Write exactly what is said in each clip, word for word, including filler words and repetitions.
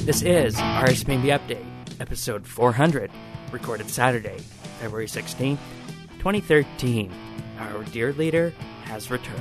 This is R S P B Update, episode four hundred, recorded Saturday, February sixteenth, twenty thirteen. Our dear leader has returned.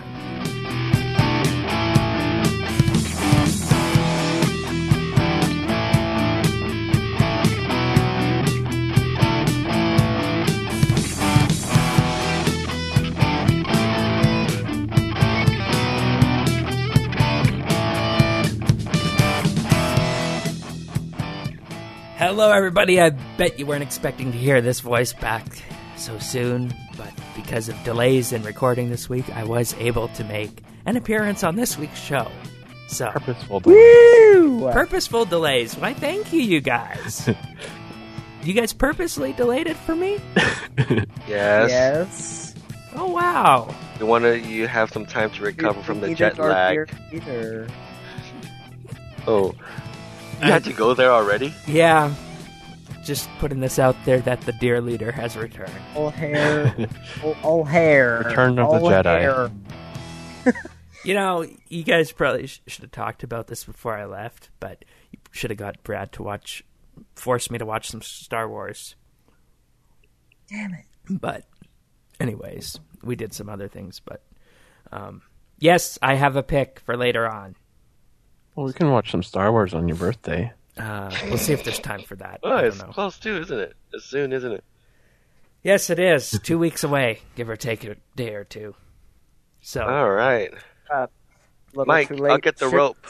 Hello, everybody. I bet you weren't expecting to hear this voice back so soon, but because of delays in recording this week, I was able to make an appearance on this week's show. So, purposeful delays. Woo! Purposeful delays. Why, thank you, you guys. You guys purposely delayed it for me? Yes. Yes. Oh, wow. You want to? You have some time to recover You from the needed jet our lag. dear Peter. Oh, you had to go there already? Yeah. Just putting this out there that the dear leader has returned. All hair. all, all hair. Return of the all Jedi. Hair. You know, you guys probably sh- should have talked about this before I left, but you should have got Brad to watch, force me to watch some Star Wars. Damn it. But, anyways, we did some other things, but, um, yes, I have a pick for later on. Well, we can watch some Star Wars on your birthday. Uh, we'll see if there's time for that. Oh, I don't it's know. close too, isn't it? It's soon, isn't it? Yes, it is. Two weeks away, give or take a day or two. So, All right, Uh, little Mike, too late. I'll get the Shit. rope.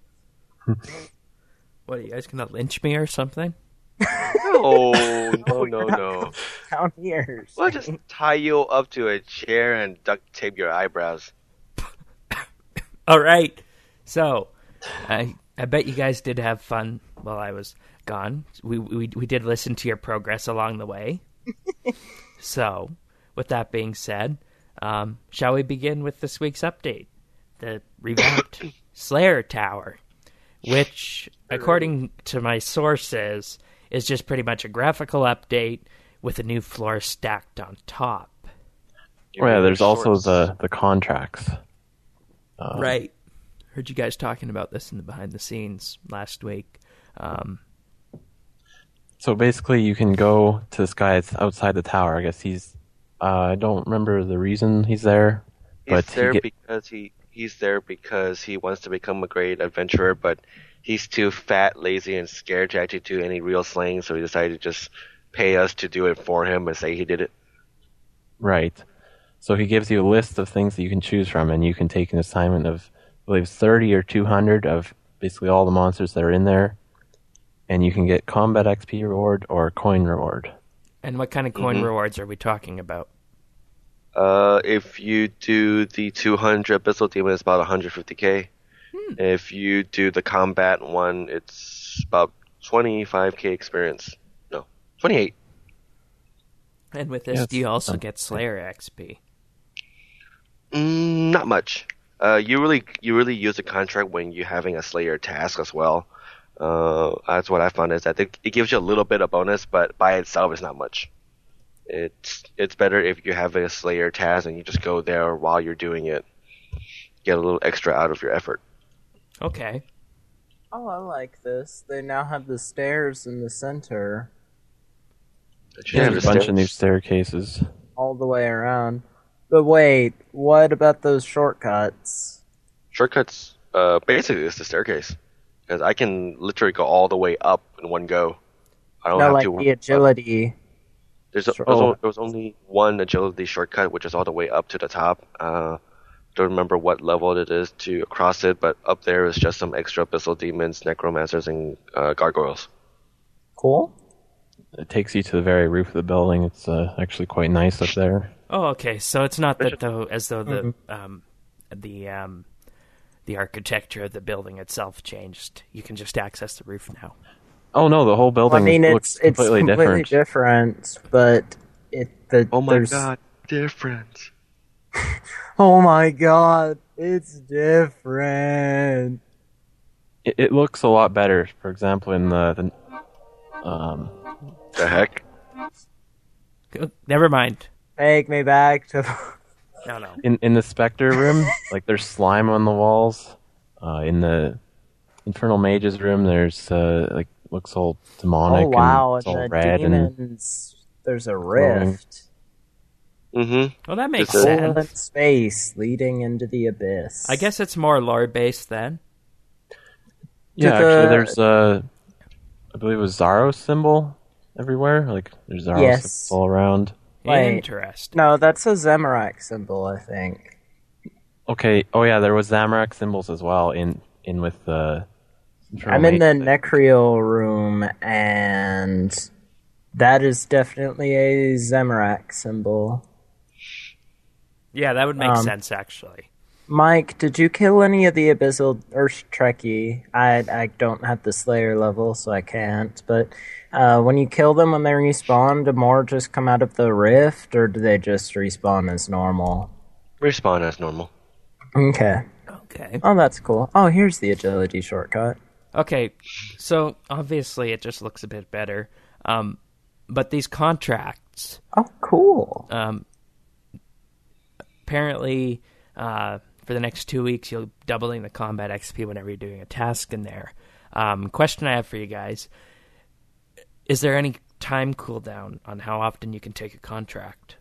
what, are you guys going to lynch me or something? No, no, no, no. Down here. We'll just tie you up to a chair and duct tape your eyebrows. All right. So, I I bet you guys did have fun while I was gone. We we we did listen to your progress along the way. So, with that being said, um, shall we begin with this week's update? The revamped Slayer Tower, which, according to my sources, is just pretty much a graphical update with a new floor stacked on top. You Oh yeah, mean there's your also shorts. the, the contracts. Uh, Right. Heard you guys talking about this in the behind the scenes last week. Um, So basically, you can go to this guy that's outside the tower. I guess he's. Uh, I don't remember the reason he's there, He's but there he get, because he he's there because he wants to become a great adventurer, but he's too fat, lazy, and scared to actually do any real slaying. So he decided to just pay us to do it for him and say he did it. right. So he gives you a list of things that you can choose from, and you can take an assignment of, I believe, thirty or two hundred of basically all the monsters that are in there, and you can get combat X P reward or coin reward. and what kind of coin Mhm. rewards are we talking about? Uh, if you do the two hundred Abyssal Demon, it's about one hundred fifty k. Hmm. If you do the combat one, it's about twenty-five k experience. No, twenty-eight. And with this, Yeah, do you it's- also um, get Slayer X P? Mm, not much. Uh, you really you really use the contract when you're having a Slayer task as well. Uh, that's what I found is that it, it gives you a little bit of bonus, but by itself it's not much. It's it's better if you have a Slayer task and you just go there while you're doing it. Get a little extra out of your effort. Okay. Oh, I like this. They now have the stairs in the center Yeah, Yeah, there's a bunch of new staircases. all the way around. But wait, what about those shortcuts? Shortcuts, uh, basically it's the staircase. Because I can literally go all the way up in one go. I don't No, have like to. the agility. There's, a, Sure. there's, Oh. o- there was only one agility shortcut, which is all the way up to the top. Uh, don't remember what level it is to cross it, but up there is just some extra abyssal demons, necromancers, and uh, gargoyles. Cool. It takes you to the very roof of the building. It's uh, actually quite nice up there. Oh, okay. So it's not that Bishop. though, as though the Mm-hmm. um, the um, the architecture of the building itself changed. You can just access the roof now. Oh no, the whole Well, building I mean, looks it's it's completely, completely different. different, but it the Oh my there's, god, different. Oh my god, it's different. It, it looks a lot better. For example, in the, the um, The heck? Go- Never mind. Take me back to. No, no. in in the Spectre room, like there's slime on the walls. Uh, in the Infernal Mage's room, there's uh, like looks all demonic Oh wow, and it's and all the red and demons. There's a glowing. rift. Mm-hmm. Well, that makes Just, uh, Hole in sense. space leading into the abyss. I guess it's more lore based then. Yeah, To the- actually, there's uh, I believe it was Zaros symbol everywhere. Like there's Zaros Yes. symbols all around. Wait. Interesting. No, that's a Zemarak symbol, I think. Okay. Oh yeah, there was Zamorak symbols as well in in with the. Infernal I'm in the Mage. Necreal room, and that is definitely a Zemarak symbol. Yeah, that would make Um, sense actually. Mike, did you kill any of the Abyssal Earth Trekkie? I I don't have the Slayer level, so I can't. But uh, when you kill them, when they respawn, do more just come out of the rift, or do they just respawn as normal? Respawn as normal. Okay. Okay. Oh, that's cool. Oh, here's the agility shortcut. Okay, so obviously it just looks a bit better. Um, but these contracts, Oh, cool. um, apparently, uh, for the next two weeks, you'll be doubling the combat X P whenever you're doing a task in there. Um, question I have for you guys: is there any time cooldown on how often you can take a contract?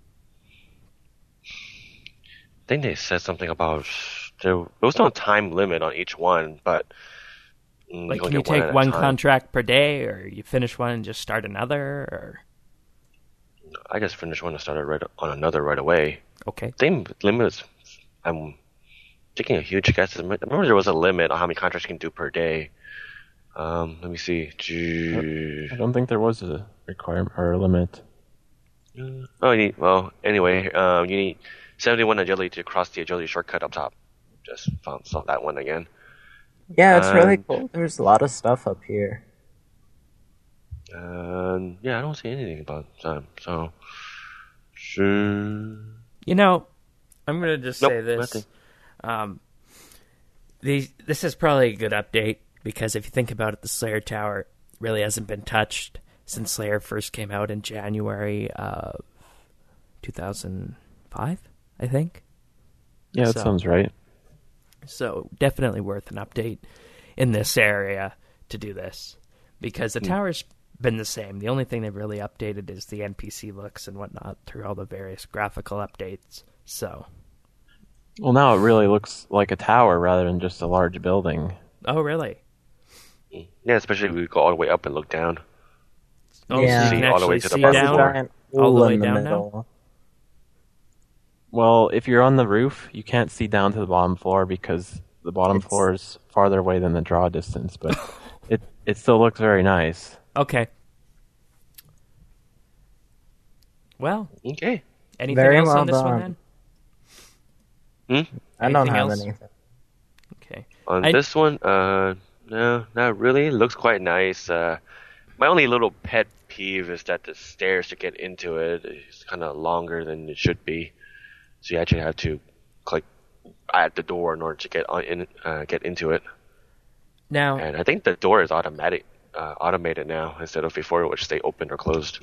I think they said something about there, there was no time limit on each one, but mm, Like, only can you get one take at a one time. contract per day, or you finish one and just start another? Or I just finished one and started right on another right away. okay, Same limit is, I'm taking a huge guess. I remember there was a limit on how many contracts you can do per day. Um, let me see. I don't think there was a requirement or a limit. Oh, you need, well, anyway, um, you need seventy-one agility to cross the agility shortcut up top. Just found saw that one again. Yeah, it's really Um, cool. There's a lot of stuff up here. Um, yeah, I don't see anything about time. So, sure. you know, I'm gonna just Nope, say this. nothing. Um, the this is probably a good update because if you think about it, the Slayer Tower really hasn't been touched since Slayer first came out in January of two thousand five, I think. Yeah, that So- sounds right. So definitely worth an update in this area to do this because the tower's been the same. The only thing they've really updated is the N P C looks and whatnot through all the various graphical updates. So, Well, now it really looks like a tower rather than just a large building. oh really? Yeah, especially if we go all the way up and look down. Oh, Yeah. so you See can all the way actually to the see bottom There's a down. floor. giant all hole the way in the down now? middle. Well, if you're on the roof, you can't see down to the bottom floor because the bottom It's- floor is farther away than the draw distance, but it it still looks very nice. Okay. Well, Okay. anything Very else well on this done. one then? Hmm? I don't Anything have else? anything. Okay. On I- this one, uh, no, not really. Looks quite nice. Uh, my only little pet peeve is that the stairs to get into it is kind of longer than it should be. So you actually have to click at the door in order to get on in, uh, get into it. Now, And I think the door is automatic, uh, automated now instead of before, which stay open or closed.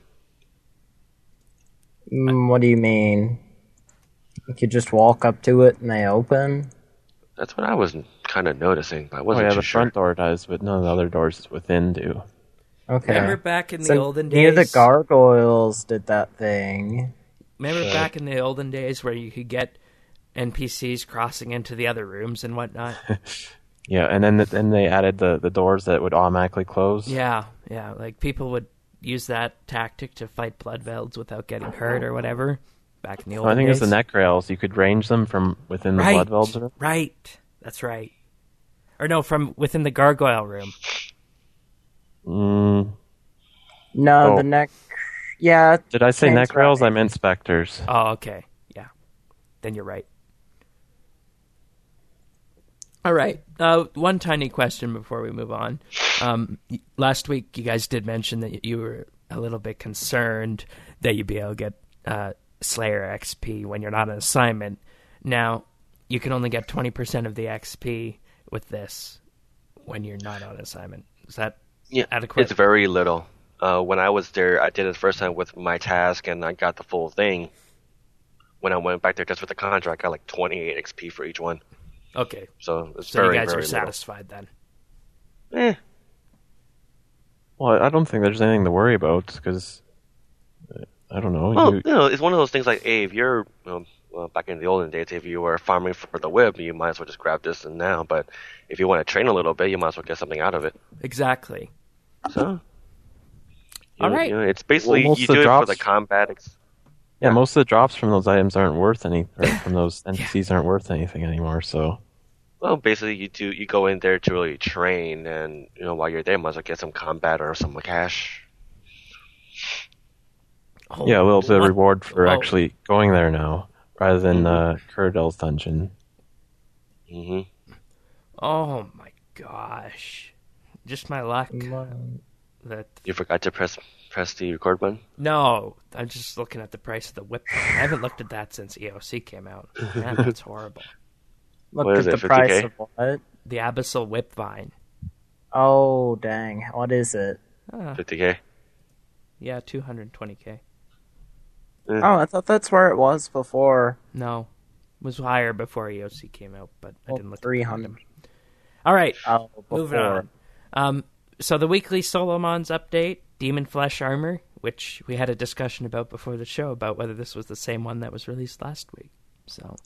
Mm, what do you mean? You could just walk up to it and they open? That's what I was kind of noticing, but I Oh wasn't yeah, too the sure. front door does, but none of the other doors within do. Okay. remember back in the So olden near the days? gargoyles did that thing. Remember back in the olden days where you could get N P Cs crossing into the other rooms and whatnot? Yeah, and then then they added the, the doors that would automatically close. Yeah, yeah. Like people would use that tactic to fight Bloodvelds without getting hurt or whatever. Back in the So olden I think days. it's the neck rails. You could range them from within the right, blood velds. room. right. That's right. Or no, from within the gargoyle room. Mm, No, Oh. the neck. Yeah. did I say Shane's neck rails? right. I meant specters. Oh, okay. Yeah. Then you're right. All right. Uh, one tiny question before we move on. Um, y- last week, you guys did mention that you were a little bit concerned that you'd be able to get uh, Slayer X P when you're not on assignment. Now, you can only get twenty percent of the X P with this when you're not on assignment. Is that Yeah, adequate? it's very little. Uh, when I was there, I did it the first time with my task, and I got the full thing. When I went back there just with the contract, I got like twenty-eight X P for each one. Okay. So it's So very, you guys very are little. satisfied then? Eh. Well, I don't think there's anything to worry about because I don't know. Well, you, you know, it's one of those things like, hey, if you're, you know, well, back in the olden days, if you were farming for the whip, you might as well just grab this and now. But if you want to train a little bit, you might as well get something out of it. Exactly. So, you All know, right. you know, it's basically Well, most you of the do it drops- for the combat. Ex- yeah, most of the drops from those items aren't worth any. Or from those N P Cs aren't worth anything anymore. So well, basically, you do you go in there to really train, and you know while you're there, you might as well get some combat or some cash. Oh, yeah, a little bit of what- reward for oh, actually going there now, rather than uh, Curadel's dungeon. hmm Oh my gosh! Just my luck. That You forgot to press press the record button. no, I'm just looking at the price of the whip. I haven't looked at that since E O C came out. Man, that's horrible. Look What at is the it, price fifty K? of what? The Abyssal Whip Vine. Oh, dang. What is it? Ah, fifty K. yeah, two hundred twenty k. Oh, I thought that's where it was before. No, it was higher before E O C came out, but I Oh, didn't look. three at hundred. them. All right, Oh, before. moving on. Um, so the weekly Solomons update, Demon Flesh Armor, which we had a discussion about before the show about whether this was the same one that was released last week. So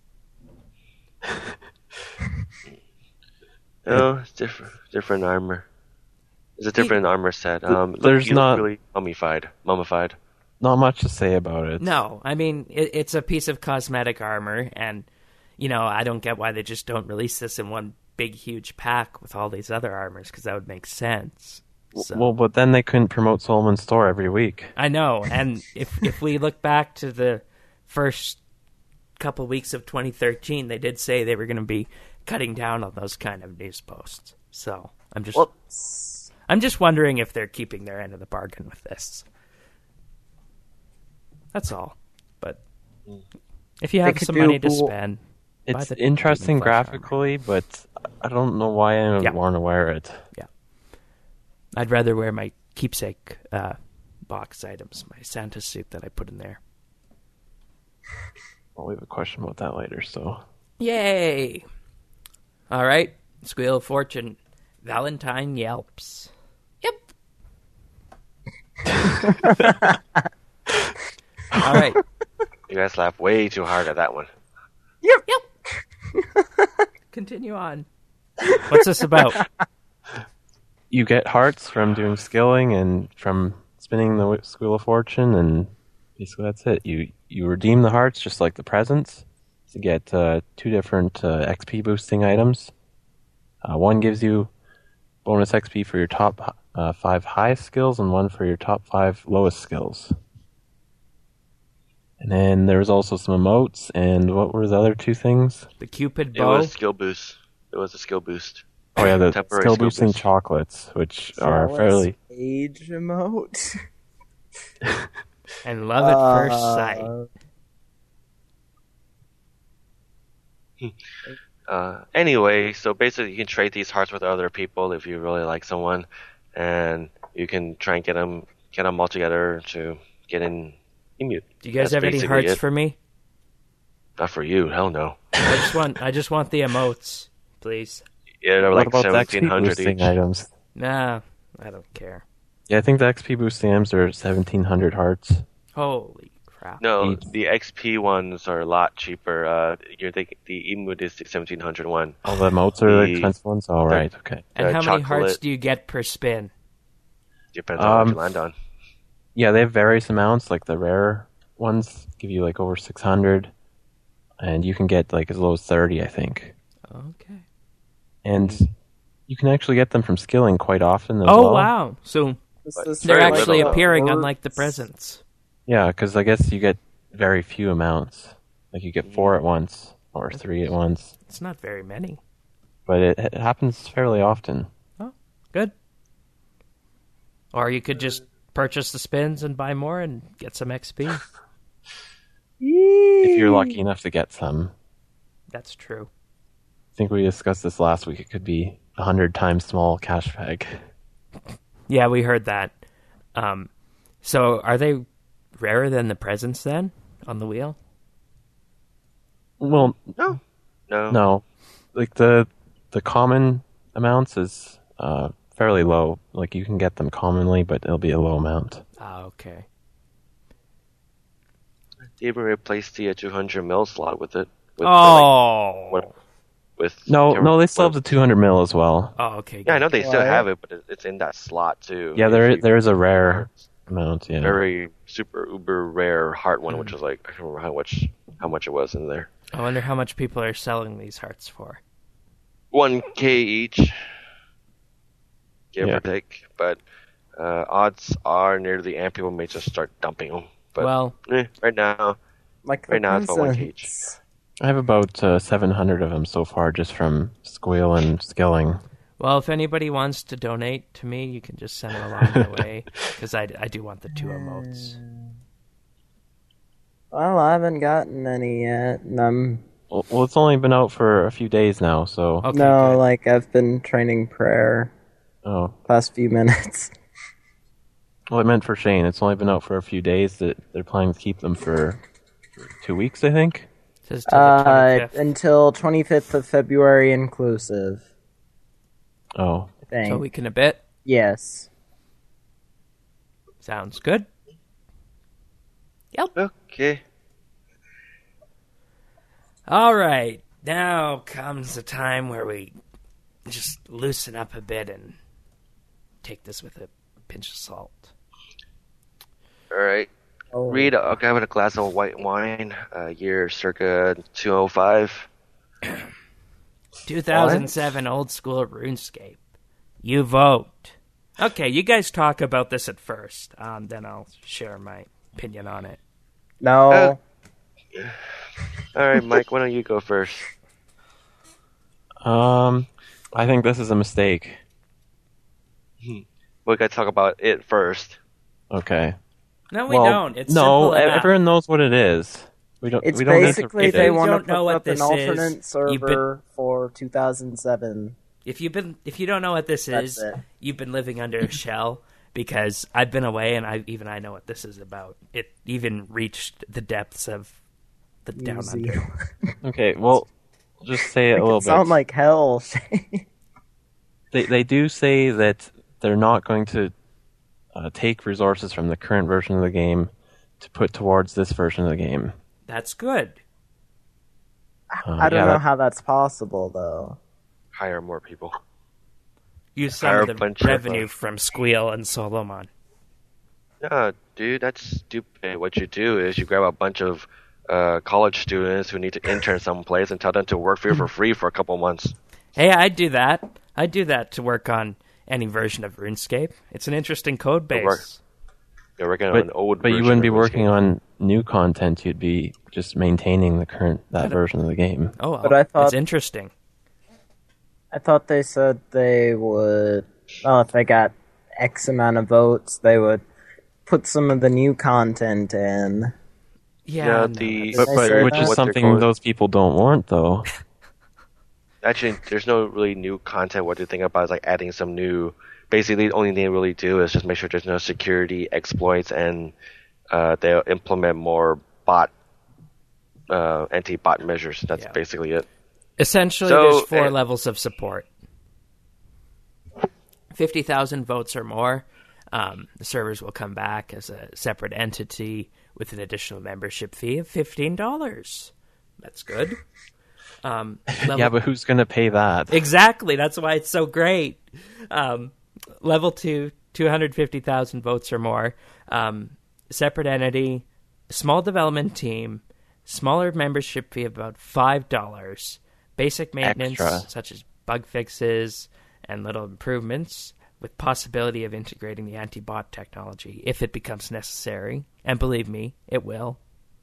No, it's different. Different armor. It's a different armor set. Um, look, There's you look not- really mummified. Mummified. Not much to say about it. no, I mean it, it's a piece of cosmetic armor, and you know I don't get why they just don't release this in one big huge pack with all these other armors because that would make sense. So. Well, but then they couldn't promote Solomon's Store every week. I know, and if if we look back to the first couple weeks of twenty thirteen, they did say they were going to be cutting down on those kind of news posts. So I'm just Whoops. I'm just wondering if they're keeping their end of the bargain with this. That's all. But if you They have could some do- money to spend, buy It's the interesting Demon Flesh armor. graphically, but I don't know why I Yeah. want to wear it. I'd rather wear my keepsake uh, box items, my Santa suit that I put in there. Well, we have a question about that later, so... Yay! All right, Squeal of Fortune. Valentine yelps. Yep. All right. You guys laughed way too hard at that one. Continue on. What's this about? You get hearts from doing skilling and from spinning the Wh- Squeal of Fortune, and basically that's it. You you redeem the hearts just like the presents to get uh, two different uh, X P boosting items. Uh, one gives you bonus X P for your top uh, five highest skills, and one for your top five lowest skills. And then there was also some emotes, and what were the other two things? The Cupid It bow. was skill boost. It was a skill boost. Oh yeah, the Temporary skill skill boosting boost. chocolates, which are Flawless fairly... age emote. And love at first sight. Uh, Uh, anyway, so basically you can trade these hearts with other people if you really like someone, and you can try and get them get them all together to get in Emu. Do you guys That's have any basically hearts it. for me? Not for you, hell no. I just want I just want the emotes, please. Yeah, they're What like about the X P seventeen hundred boosting each. items? Nah, I don't care. Yeah, I think the X P boosting items are seventeen hundred hearts. Holy crap. No, Each. the X P ones are a lot cheaper. Uh, you're thinking the Emu is the seventeen hundred one. All the emotes are the The- expensive ones? Oh, right, okay. And uh, how many hearts chocolate- do you get per spin? Depends on what Um, you land on. Yeah, they have various amounts, like the rare ones give you like over six hundred, and you can get like as low as thirty, I think. Okay. And you can actually get them from skilling quite often as Oh well. wow. So this But is they're very actually little, though. appearing unlike Works. the presents. Yeah, because I guess you get very few amounts. Like you get four at once, or three at once. It's not very many. But it, it happens fairly often. Good. Or you could just purchase the spins and buy more and get some X P. If you're lucky enough to get some. That's true. I think we discussed this last week. It could be a hundred times small cash bag. Yeah, we heard that. Um, so are they rarer than the presents then on the wheel? Well, No, no, no, like the the common amounts is uh, fairly low. Like you can get them commonly, but it'll be a low amount. Ah, okay. They even replaced the uh, two hundred mil slot with it. With, Oh. uh, like, what- with No, can't no, remember they still have what- the two hundred mil as well. Oh, okay. Yeah, I good. know they still What? have it, but it- it's in that slot too. Yeah, If there you- there is a rare amount. Yeah. very super uber rare heart one, Hmm. which was like I can't remember how much how much it was in there. I wonder how much people are selling these hearts for. One K each, give Yeah. or take. But uh, odds are near the end people may just start dumping them. But Well, eh, right now, Like the Right now it's about one presents. I have about uh, seven hundred of them so far, just from Squeal and Skilling. well, if anybody wants to donate to me, you can just send it along the way because I, I do want the two emotes. Well, I haven't gotten any yet. And I'm Well, well, it's only been out for a few days now, so Okay, no, good. like I've been training prayer oh. past few minutes. Well, I meant for Shane. It's only been out for a few days. That they're planning to keep them for two weeks, I think. It says till the Uh, twenty-fifth. until twenty-fifth of February inclusive. Oh, I think. So a week and a bit. Yes. Sounds good. Yep. okay. All right. Now comes the time where we just loosen up a bit and take this with a pinch of salt. All right. Oh. Read. I'll have a glass of white wine. Uh, year circa two oh five. two thousand seven old school RuneScape. You vote. Okay, you guys talk about this at first. Um, then I'll share my opinion on it. No. Uh, All right, Mike. Why don't you go first? um, I think this is a mistake. We got to talk about it first. Okay. No, we well, don't. It's no, simple enough. everyone knows what it is. We don't. It's we don't basically need to If they you want to don't know put what up an this alternate is, you've been- server for two thousand seven. If you've been, if you don't know what this That's is, it. you've been living under a shell. Because I've been away, and I even I know what this is about. It even reached the depths of the down Easy. under. Okay. Well, I'll just say it a Make little it sound bit. like hell. They they do say that they're not going to uh, take resources from the current version of the game to put towards this version of the game. That's good. Uh, I don't yeah, know that- how that's possible though. Hire more people. Use some Hire of a the bunch of, revenue uh, from Squeal and Solomon. No, dude, that's stupid. What you do is you grab a bunch of uh, college students who need to intern someplace and tell them to work for you for free for a couple months. Hey, I'd do that. I'd do that to work on any version of RuneScape. It's an interesting code Good work. base. You're working on But, an old but you version wouldn't be of working RuneScape. on new content. You'd be just maintaining the current that version of the game. Oh, well, But I thought- it's interesting. I thought they said they would. Well, if they got X amount of votes, they would put some of the new content in. Yeah, Yeah, no, the- that's- But, They but say which that? is What they're something going- those people don't want, though. Actually, there's no really new content. What they think about is like adding some new. Basically, the only thing they really do is just make sure there's no security exploits, and uh, they'll implement more bot, uh, anti-bot measures. That's Yeah. basically it. Essentially, So, there's four uh, levels of support. fifty thousand votes or more, um, the servers will come back as a separate entity with an additional membership fee of fifteen dollars. That's good. Um, level- Yeah, but who's going to pay that? Exactly. That's why it's so great. Um, level two, two hundred fifty thousand votes or more. Um, separate entity, small development team, smaller membership fee of about five dollars. Basic maintenance, Extra. such as bug fixes and little improvements, with possibility of integrating the anti-bot technology if it becomes necessary. And believe me, it will.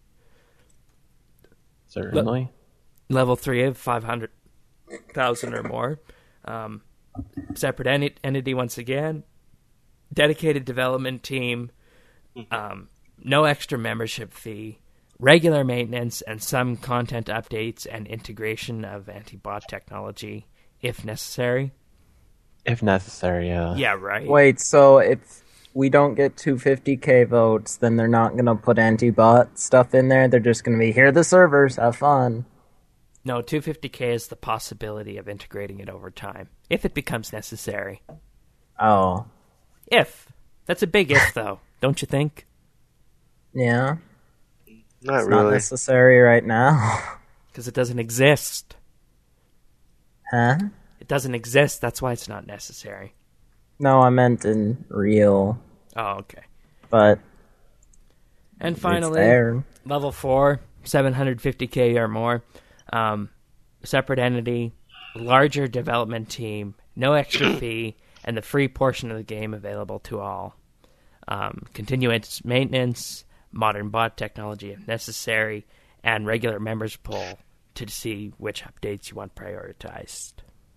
Certainly. Level three of five hundred thousand or more. Um, separate enti- entity once again. Dedicated development team. Um, no extra membership fee. Regular maintenance and some content updates and integration of anti-bot technology if necessary. If necessary, yeah. Yeah, right. Wait, so if we don't get two hundred fifty K votes, then they're not going to put anti-bot stuff in there? They're just going to be, here are the servers, have fun. No, two hundred fifty K is the possibility of integrating it over time if it becomes necessary. Oh, If. That's a big if, though, don't you think? yeah. Not It's not really. necessary right now. Because it doesn't exist. Huh? It doesn't exist, that's why it's not necessary. No, I meant in real, Oh, okay. but And it's finally, there. level four, seven hundred fifty K or more. Um, separate entity, larger development team, no extra fee, and the free portion of the game available to all. Um, continuous maintenance, modern bot technology if necessary, and regular members poll to see which updates you want prioritized.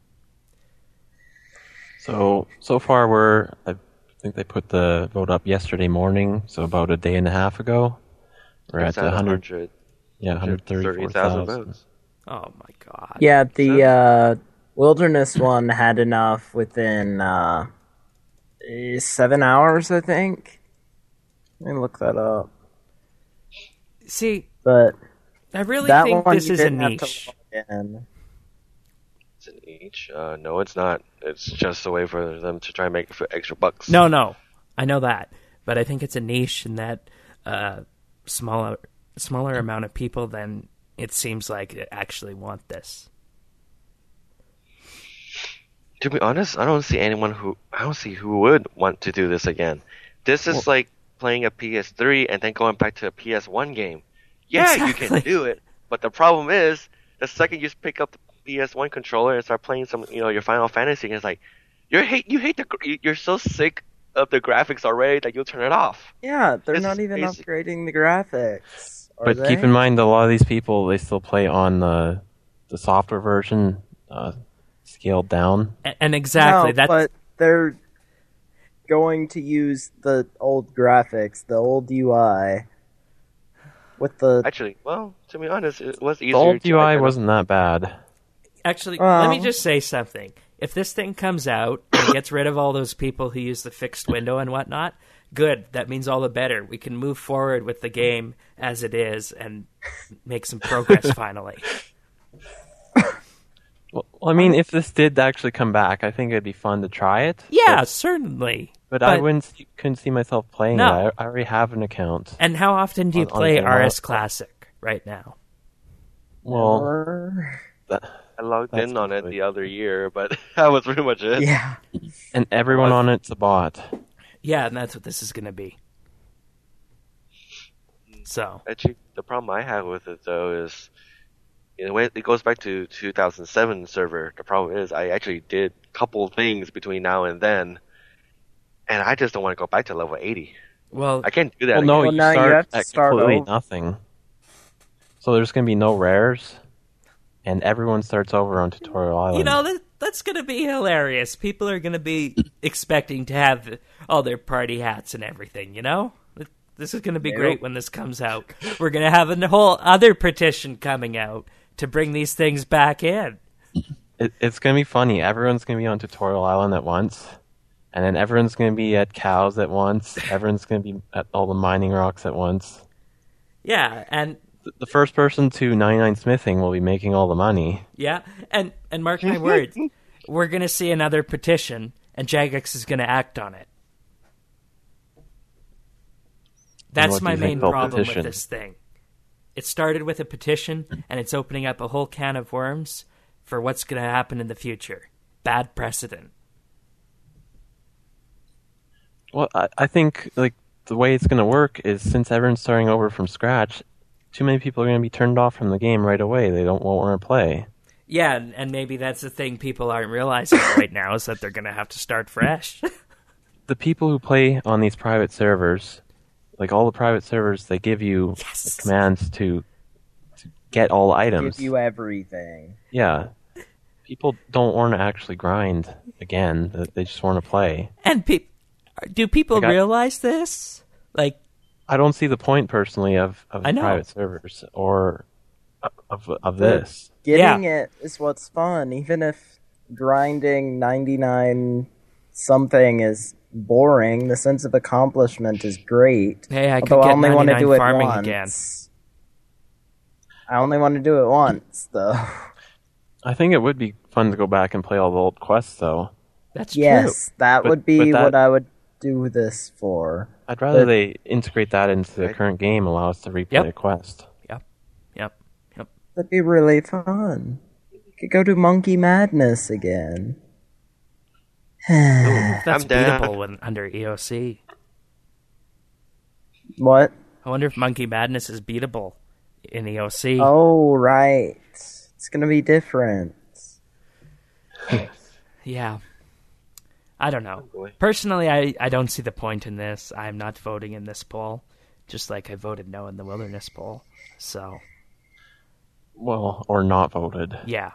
So so far we're I think they put the vote up yesterday morning, so about a day and a half ago. We're It's at at one hundred, one hundred yeah, one hundred thirty-four thousand votes. Oh my god. Yeah, the uh, Wilderness one had enough within uh, eh, seven hours, I think. Let me look that up. See, But I really that think one this you is a didn't have to niche. log in. It's an each. Uh, no, it's not. It's just a way for them to try and make extra bucks. No, no, I know that, but I think it's a niche in that uh, smaller, smaller amount of people than it seems like that actually want this. To be honest, I don't see anyone who I don't see who would want to do this again. This is Well- like playing a P S three and then going back to a P S one game. Yeah, you Exactly. can do it, but the problem is the second you pick up the P S one controller and start playing some, you know, your Final Fantasy, it's like you hate you hate the gr- you're so sick of the graphics already that you'll turn it off. Yeah, they're This not is even basic. upgrading the graphics. Are But they? keep in mind, a lot of these people, they still play on the the software version, uh, scaled down. And, and exactly no, that's but they're going to use the old graphics, the old U I, with the. Actually, well, to be honest, it was easier. The old to U I identify- wasn't that bad. actually. Well- Let me just say something. If this thing comes out and gets rid of all those people who use the fixed window and whatnot, good. That means all the better. We can move forward with the game as it is and make some progress finally. Well, I mean, if this did actually come back, I think it'd be fun to try it. Yeah, certainly. But, but I But- wouldn't see- couldn't see myself playing No. it. I, I already have an account. And how often do you On- on play game R S mode. Classic right now? Well, that, I logged That's in on it good. the other year, but that was pretty much it. Yeah. and everyone on it's a bot. Yeah, and that's what this is going to be. So, Actually, the problem I have with it though is, in a way, it goes back to two thousand seven server. The problem is, I actually did a couple things between now and then, and I just don't want to go back to level eighty. well, I can't do that. Well, no, Well, you now you start have to at start completely over. nothing. So there's going to be no rares, and everyone starts over on Tutorial Island. you know, that, that's going to be hilarious. People are going to be expecting to have all their party hats and everything, you know? This is going to be Nope. great when this comes out. We're going to have a whole other petition coming out to bring these things back in. It, it's going to be funny. Everyone's going to be on Tutorial Island at once, and then everyone's going to be at cows at once. Everyone's going to be at all the mining rocks at once. Yeah, and The- The first person to ninety-nine smithing will be making all the money. yeah, and and mark my words, we're going to see another petition, and Jagex is going to act on it. That's what do my you think main they'll problem petition? with this thing. It started with a petition, and it's opening up a whole can of worms for what's going to happen in the future. Bad precedent. Well, I, I think like the way it's going to work is since everyone's starting over from scratch, too many people are going to be turned off from the game right away. They don't won't want to play. Yeah, and, and maybe that's the thing people aren't realizing right now is that they're going to have to start fresh. The people who play on these private servers, like all the private servers, they give you Yes. commands to to get all items. Give you everything. Yeah. People don't want to actually grind again. They- They just want to play. And pe- do people Like I- realize this? Like, I don't see the point personally of, of I know. private servers or of of this. Getting it is what's fun, even if grinding ninety-nine something is boring. The sense of accomplishment is great. hey, I could Although I get only want to ninety-nine do it farming once. again. I only want to do it once, though. I think it would be fun to go back and play all the old quests though. That's Yes, that But- would be but that- what I would do this for. I'd rather But- they integrate that into the Right. current game, allow us to replay Yep. a quest. true. Yep. Yep. Yep. That'd be really fun. You could go to Monkey Madness again. That's I'm down. beatable when, under E O C. What? I wonder if Monkey Madness is beatable in E O C. Oh, right. It's gonna be different. Yeah. I don't know. boy. Personally, I, I don't see the point in this. I'm not voting in this poll, just like I voted no in the Wilderness poll. So, Well, or not voted. yeah.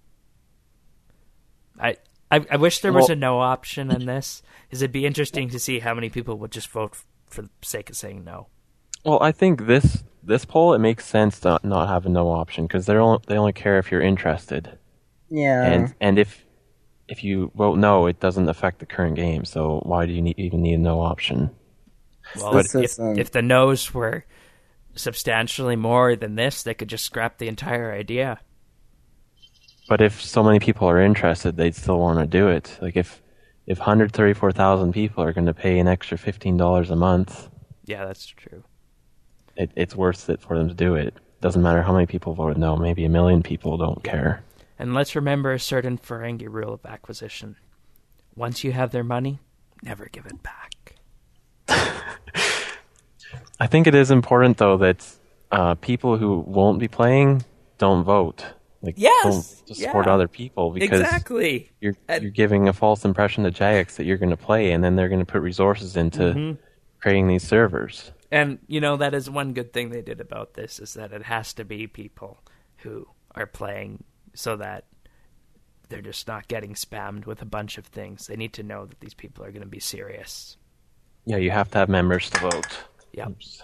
I I, I wish there was Well- a no option in this, because it'd be interesting to see how many people would just vote f- for the sake of saying no. Well, I think this this poll, it makes sense to not have a no option because they only they only care if you're interested, Yeah. and and if if you vote no, it doesn't affect the current game. So why do you need, even need a no option? Well, This if, isn't- if the no's were substantially more than this, they could just scrap the entire idea. But if so many people are interested, they'd still want to do it. Like if if one hundred thirty-four thousand people are going to pay an extra fifteen dollars a month, Yeah, that's true. it, it's worth it for them to do it. Doesn't matter how many people voted no. Maybe a million people don't care. And let's remember a certain Ferengi rule of acquisition. Once you have their money, never give it back. I think it is important though that uh, people who won't be playing don't vote. Like Yes, don't just support yeah. other people because Exactly. you're And- you're giving a false impression to Jagex that you're going to play, and then they're going to put resources into Mm-hmm. creating these servers. And, you know, that is one good thing they did about this, is that it has to be people who are playing so that they're just not getting spammed with a bunch of things. They need to know that these people are going to be serious. Yeah, you have to have members to vote. Yep. Oops.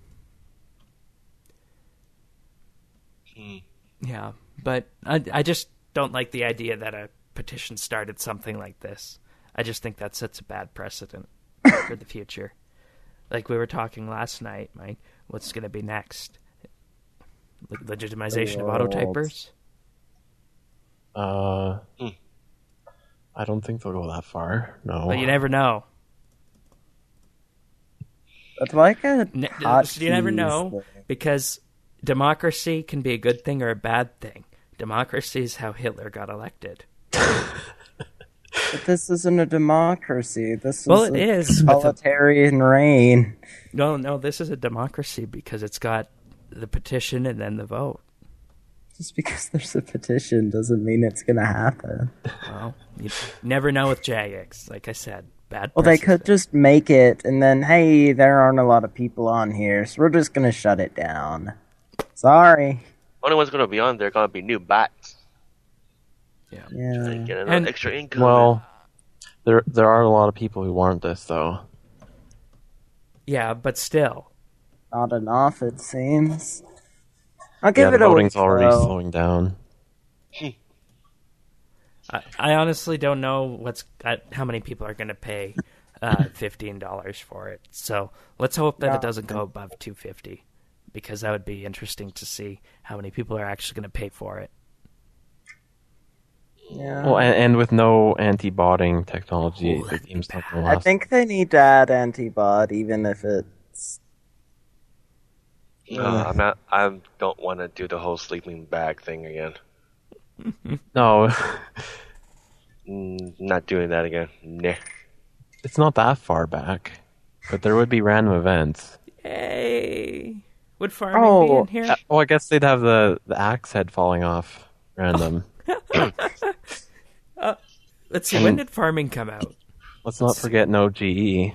Yeah, but I, I just don't like the idea that a petition started something like this. I just think that sets a bad precedent for the future. Like we were talking last night, Mike, what's going to be next? Le- legitimization of World. autotypers? Uh, Hmm. I don't think they'll go that far. No. But you never know. It's like a Ne- hotkeys you never know, thing. because democracy can be a good thing or a bad thing. Democracy is how Hitler got elected. But this isn't a democracy. This is Well, it a is. With a, totalitarian reign. no, no, this is a democracy because it's got the petition and then the vote. Just because there's a petition doesn't mean it's gonna happen. Well, you never know with Jagex. Like I said, bad. Well, they precedent. could just make it, and then, hey, there aren't a lot of people on here, so we're just gonna shut it down. Sorry. Only one's gonna be on there gonna be new bots. Yeah. Yeah. Get another And- extra income. Well, there there are a lot of people who want this though. Yeah, but still. Not enough, it seems. I'll give yeah, it the a week, voting's already though. slowing down. I, I honestly don't know what's uh, how many people are going to pay uh, fifteen dollars for it. So let's hope that Yeah. it doesn't go above two fifty, because that would be interesting to see how many people are actually going to pay for it. Yeah. Well, and, and with no anti-botting technology, Ooh, the that'd be game's not going to I last. think they need to add anti-bot, even if it's... Uh, I'm not. I don't want to do the whole sleeping bag thing again. No, Mm, not doing that again. Nah. it's not that far back, but there would be random events. Yay! Would farming be Oh, in here? Uh, well, I guess they'd have the, the axe head falling off random. Let's see, when did farming come out? Let's not forget no G E.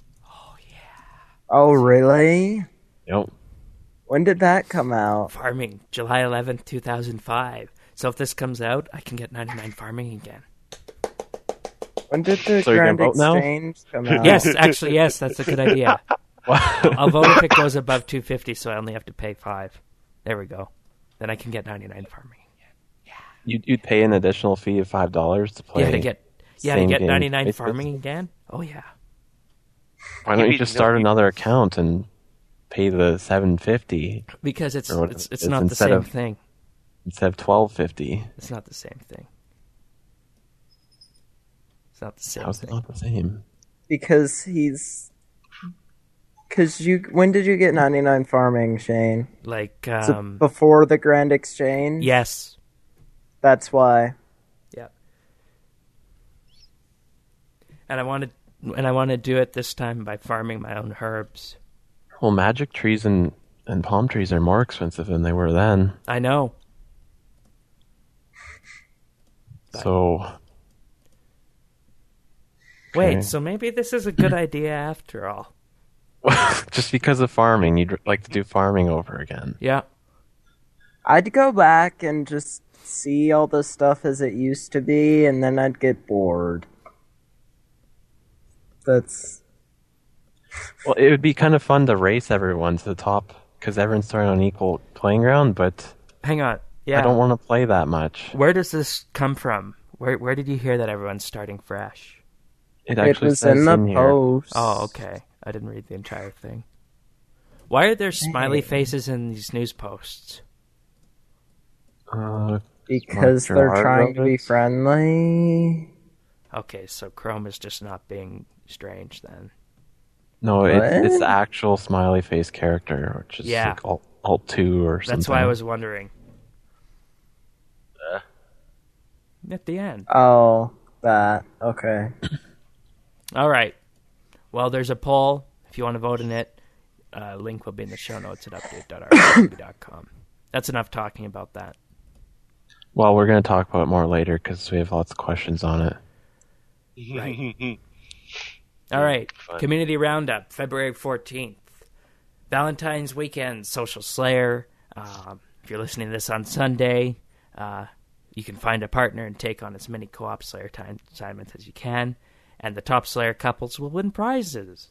Oh, really? Yep. When did that come out? Farming, July eleventh, two thousand five. So if this comes out, I can get ninety-nine farming again. When did the So you're Grand gonna vote now? Exchange come out? Yes, actually, yes, that's a good idea. I'll vote if it goes above two fifty, so I only have to pay five. There we go. Then I can get ninety-nine farming. You'd, you'd pay an additional fee of five dollars to play. Yeah, to get yeah to same get game. ninety-nine It's- farming again. Oh yeah. Why don't you Maybe just no start people- another account and pay the seven fifty Because it's Or what- it's, it's it's not the instead same of- thing. instead of twelve fifty? It's not the same thing. It's not the same How's it thing. not the same? Because he's. Because you. When did you get ninety-nine farming, Shane? Like, So um, before the Grand Exchange? yes. That's why. Yeah. And I wanted, and I want to do it this time by farming my own herbs. Well, magic trees and, and palm trees are more expensive than they were then. I know. So, Wait, Okay. so maybe this is a good idea after all. just because of farming, you'd like to do farming over again. Yeah. I'd go back and just see all the stuff as it used to be, and then I'd get bored. That's. Well, it would be kind of fun to race everyone to the top because everyone's starting on equal playing ground, but Hang on. Yeah. I don't want to play that much. Where does this come from? Where Where did you hear that everyone's starting fresh? It It actually was says in the in here. post. Oh, okay. I didn't read the entire thing. Why are there smiley Hey. faces in these news posts? Uh, Because Mark they're Gerard trying wrote to be it? friendly. Okay, so Chrome is just not being strange then. no, it, it's What? the actual smiley face character, which is Yeah. like Alt, Alt two or something. That's why I was wondering. Uh. At the end. Oh, that. Okay. All right. Well, there's a poll. If you want to vote in it, uh, link will be in the show notes at update dot r c b dot com. That's enough talking about that. Well, we're going to talk about it more later because we have lots of questions on it. Right. All right. Fun. Community Roundup, February fourteenth. Valentine's weekend, Social Slayer. Um, if you're listening to this on Sunday, uh, you can find a partner and take on as many co-op Slayer time assignments as you can. And the top Slayer couples will win prizes.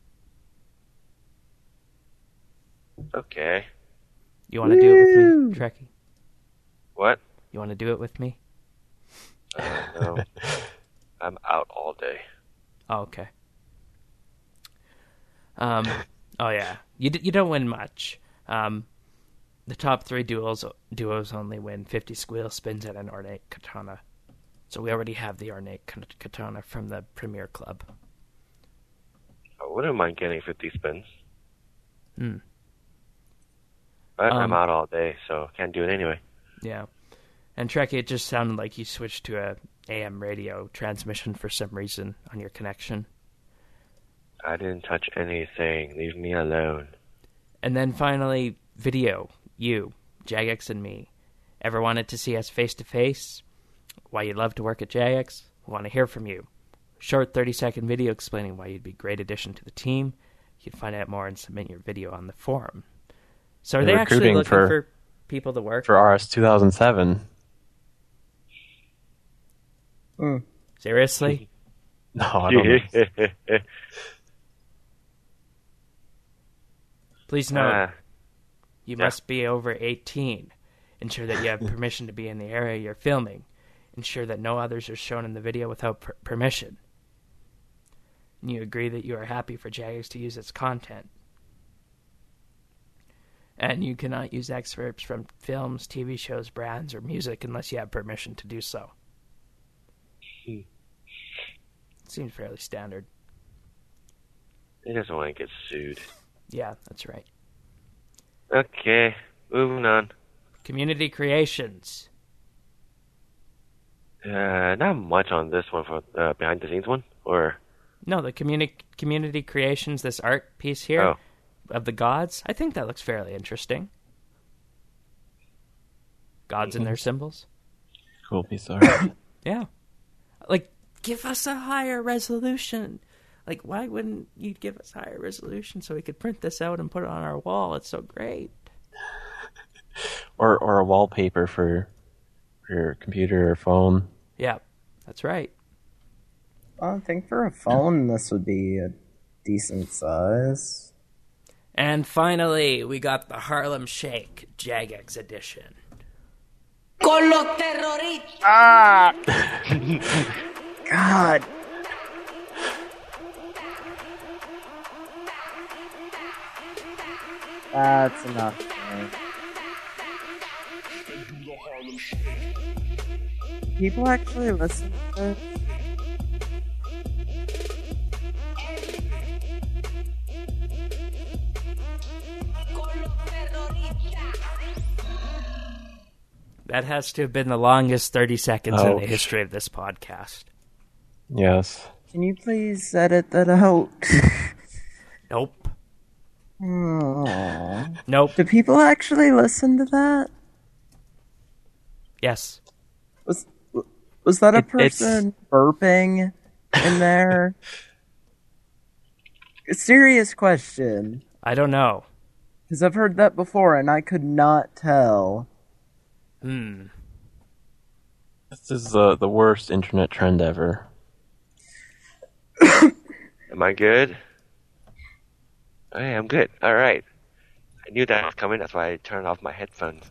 Okay. You want to do it with me, Trekkie? What? You want to do it with me? Uh, no. I'm out all day. Oh, okay. Um, oh yeah, you d- you don't win much. Um, the top three duos duos only win fifty squeal spins and an ornate katana. So we already have the ornate kat- katana from the Premier Club. I wouldn't mind getting fifty spins. Hmm. But Um, I'm out all day, so can't do it anyway. Yeah, and Trekkie, it just sounded like you switched to a A M radio transmission for some reason on your connection. I didn't touch anything. Leave me alone. And then finally, video. You, Jagex, and me. Ever wanted to see us face to face? Why you'd love to work at Jagex? We want to hear from you. Short thirty second video explaining why you'd be a great addition to the team. You can find out more and submit your video on the forum. So are They're they actually recruiting looking for- for, people to work? For R S two thousand seven. Hmm. Seriously? No, I don't know. Please note, Uh, you yeah. must be over eighteen. Ensure that you have permission to be in the area you're filming. Ensure that no others are shown in the video without per- permission. And you agree that you are happy for Jagex to use its content. And you cannot use excerpts from films, T V shows, brands, or music unless you have permission to do so. Hmm. Seems fairly standard. he doesn't want to get sued. Yeah, that's right. Okay, moving on. Community creations. Uh, not much on this one for uh, behind the scenes one, or No, the communi- community creations, this art piece here oh, of the gods, I think that looks fairly interesting. Gods and their symbols. Cool piece of art. Yeah. Like, give us a higher resolution. Like, why wouldn't you give us higher resolution so we could print this out and put it on our wall? It's so great. or or a wallpaper for, for your computer or phone. Yeah, that's right. Well, I think for a phone, this would be a decent size. And finally, we got the Harlem Shake Jagex edition. Con los terroristas. God. That's enough. Man. People actually listen to this? That has to have been the longest thirty seconds in Oh. the history of this podcast. Yes. Can you please edit that out? Nope. Aw. Nope. Do people actually listen to that? Yes. Was was that a It- it's- person burping in there? A serious question, I don't know. because I've heard that before and I could not tell. Hmm. This is the the worst internet trend ever. Am I good? Okay, I'm good. All right. I knew that was coming. That's why I turned off my headphones.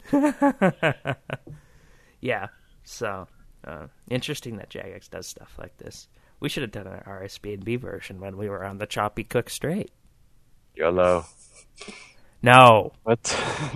Yeah. So, uh, interesting that Jagex does stuff like this. We should have done an R S B N B version when we were on the Choppy Cook Straight. YOLO. No. What?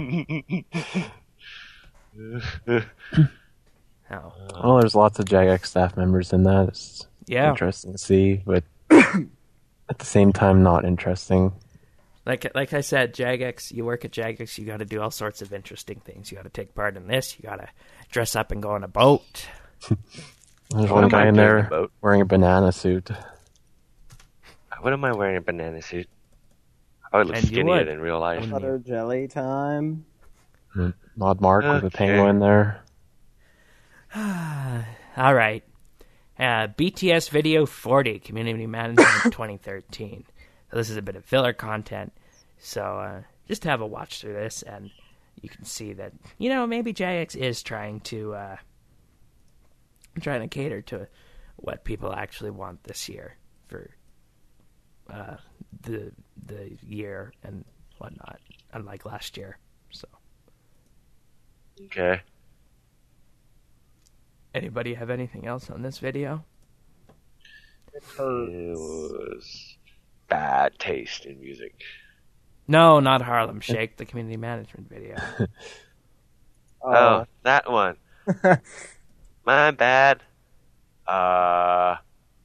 No. Well, there's lots of Jagex staff members in that. It's Yeah. interesting to see, but at the same time, not interesting. Like like I said, Jagex, you work at Jagex, you got to do all sorts of interesting things. You got to take part in this. You got to dress up and go on a boat. There's What one am guy I in doing there about? wearing a banana suit. What am I wearing a banana suit? I would look And you skinnier would. in real life. Butter jelly time. Mod Mark with a Okay. penguin there. All right. Uh, B T S Video forty, Community Management twenty thirteen. So this is a bit of filler content. So uh, just have a watch through this, and you can see that, you know, maybe Jagex is trying to uh, trying to cater to what people actually want this year for uh, the the year and whatnot, unlike last year. So, Okay. anybody have anything else on this video? It was bad taste in music. No, not Harlem Shake, the community management video. Oh, that one. My bad. Uh,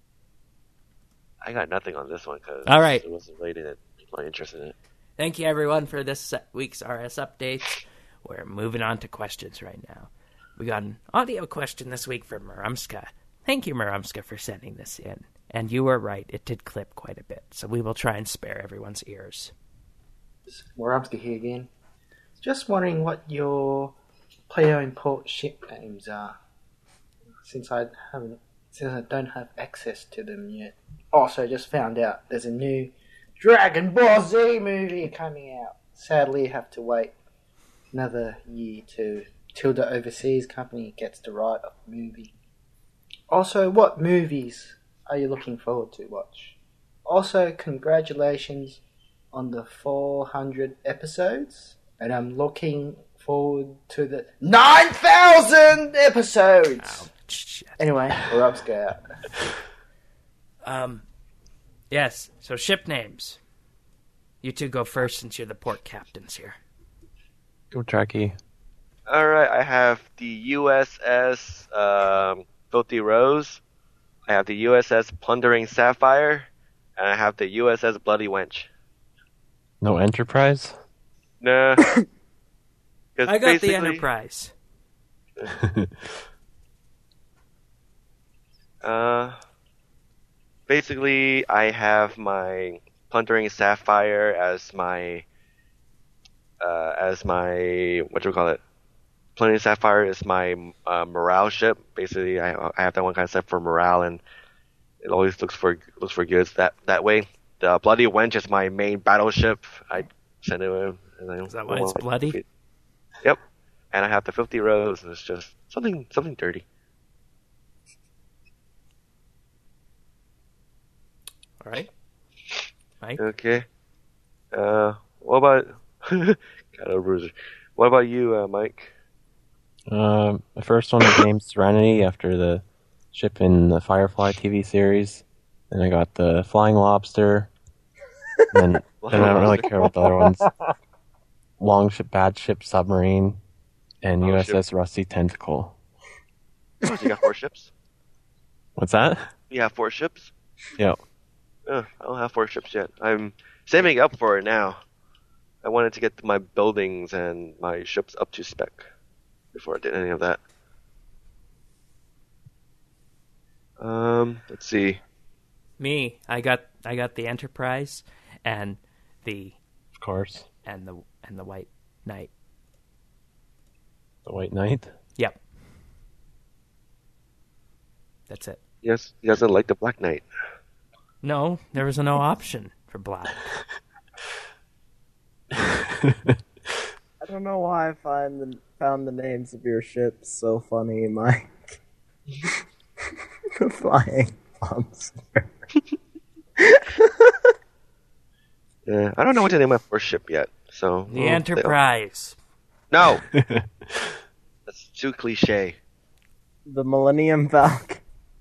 I got nothing on this one because All right. it wasn't really that people are interested in it. Thank you, everyone, for this week's R S updates. We're moving on to questions right now. We got an audio question this week from Marumska. Thank you, Marumska, for sending this in. And you were right, it did clip quite a bit, so we will try and spare everyone's ears. Moramska here again. Just wondering what your player import ship names are, since I haven't, since I don't have access to them yet. Also, just found out there's a new Dragon Ball Z movie coming out. Sadly, have to wait another year to till the overseas company gets the right of the movie. Also, what movies are you looking forward to watch? Also, congratulations on the four hundred episodes, and I'm looking forward to the nine thousand episodes! Shit. Anyway, we're up out. Um, yes, so ship names. You two go first since you're the port captains here. Go Tracky. All right, I have the U S S um, Filthy Rose. I have the U S S Plundering Sapphire, and I have the U S S Bloody Wench. No Enterprise? Nah. 'Cause I got the basically- Enterprise. Uh, basically, I have my Plundering Sapphire as my uh, as my what do we call it? Plundering Sapphire is my uh, morale ship. Basically, I, I have that one kind of set for morale, and it always looks for looks for goods that that way. The Bloody Wench is my main battleship. I send it in. And I, Is that why it's bloody? Yep. And I have the Filthy Rose, and it's just something something dirty. All right. Mike? Okay. Uh, what about God, a bruiser? What about you, uh, Mike? Um, the first one was named Serenity after the ship in the Firefly T V series. Then I got the Flying Lobster. And then, then I don't really care about the other ones. Longship, Bad Ship, Submarine, and Oh, U S S Rusty Tentacle. Oh, you got four ships? What's that? You have four ships? Yeah. Uh, I don't have four ships yet. I'm saving up for it now. I wanted to get my buildings and my ships up to spec. before I did any of that. Um, let's see. Me, I got I got the Enterprise and the Of course. and the and the White Knight. The White Knight. Yep. That's it. Yes, he doesn't like the Black Knight. No, there was no option for black. I don't know why I find the, found the names of your ships so funny, Mike. The flying monster. Yeah, I don't know what to name my first ship yet. So The well, Enterprise. they- No, that's too cliche. The Millennium Falcon.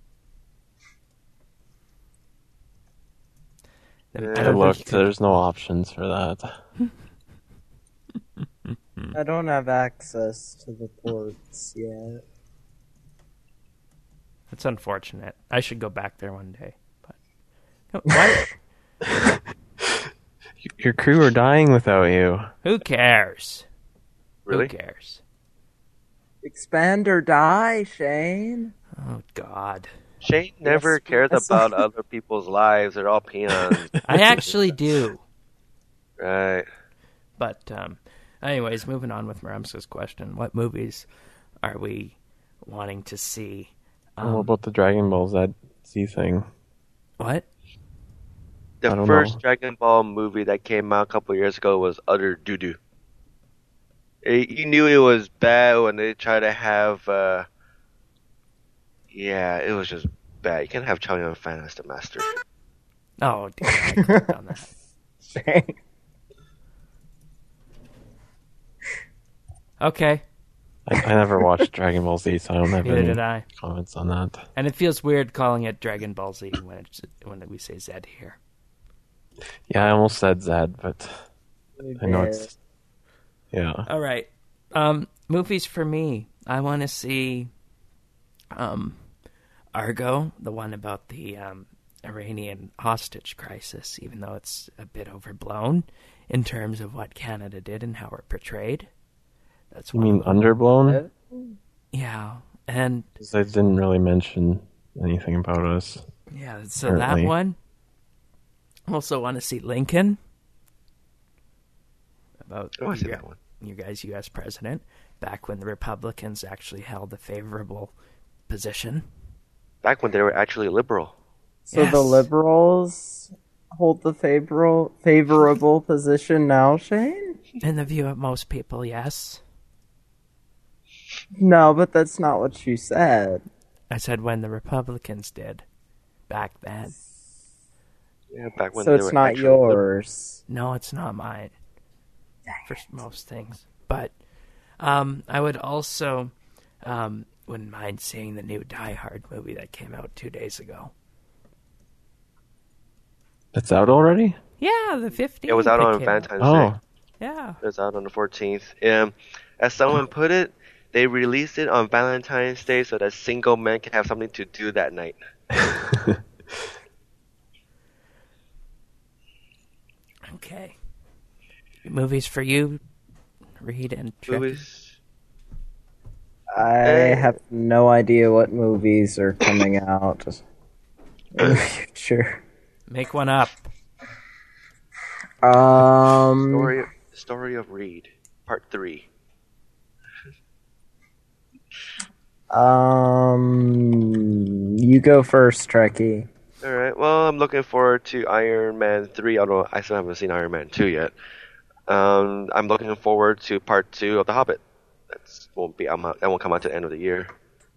The Yeah. I Enterprise- looked. There's no options for that. I don't have access to the ports yet. That's unfortunate. I should go back there one day. But no, why? Your crew are dying without you. Who cares? Really? Who cares? Expand or die, Shane. Oh God. Shane never Yes, cares yes. about other people's lives. They're all peons. I actually do. Right. But um, anyways, moving on with Maramska's question: what movies are we wanting to see? Um, what about the Dragon Ball Z thing? what? The I don't first know. Dragon Ball movie that came out a couple years ago was utter doo doo. You knew it was bad when they tried to have. Uh, yeah, it was just bad. You can't have Chow Yun Fan as the master. Oh, damn, I could have done that. Shane. Okay, I, I never watched Dragon Ball Z, so I don't have neither any did I. comments on that. And it feels weird calling it Dragon Ball Z when it's, when we say Z here. Yeah, I almost said Zed, but I know it's yeah. All right. Um, movies for me. I want to see um, Argo, the one about the um, Iranian hostage crisis, even though it's a bit overblown in terms of what Canada did and how we're portrayed. That's You one mean of them. Underblown? Yeah, and 'Cause they didn't really mention anything about us. yeah, so Apparently. that one. Also want to see Lincoln. About I want to see your, that one. your guys' U S president, back when the Republicans actually held a favorable position. Back when they were actually liberal. So Yes. the liberals hold the favorable favorable position now, Shane? In the view of most people, yes. No, but that's not what you said. I said when the Republicans did, back then. Yeah, back when So they it's were not actually liberal. yours. No, it's not mine. For most things. But um, I would also um, wouldn't mind seeing the new Die Hard movie that came out two days ago. It's out already? Yeah, the fifteenth. It was out on came Valentine's Oh. Day. Yeah. It was out on the fourteenth. Um, as someone put it, they released it on Valentine's Day so that single men can have something to do that night. Okay. Movies for you, Reed and Tricky? Movies. I Hey. have no idea what movies are coming out in the future. Make one up. Um, Story, Story of Reed, Part three. um, you go first, Trekkie. Alright, well, I'm looking forward to Iron Man three, although I still haven't seen Iron Man two yet. Um, I'm looking forward to Part two of The Hobbit. That's won't be, that won't come out to the end of the year.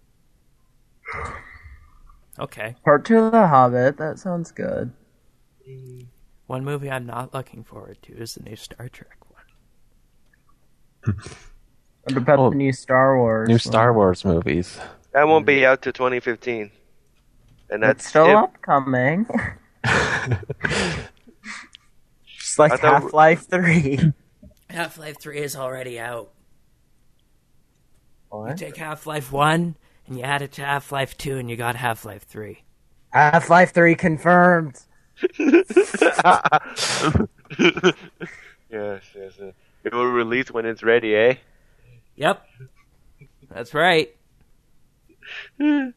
Okay. Part two of The Hobbit. That sounds good. One movie I'm not looking forward to is the new Star Trek one. What about Oh, the new Star Wars? New one? Star Wars movies. That won't be out to twenty fifteen. And that's It's still if- upcoming. Just like I thought- Half Life Three. Half-Life three is already out. You What? take Half-Life one and you add it to Half-Life two and you got Half-Life three. Half Life Three confirmed. Yes, yes, yes. It will release when it's ready, eh? Yep. That's right. Be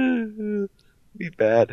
bad.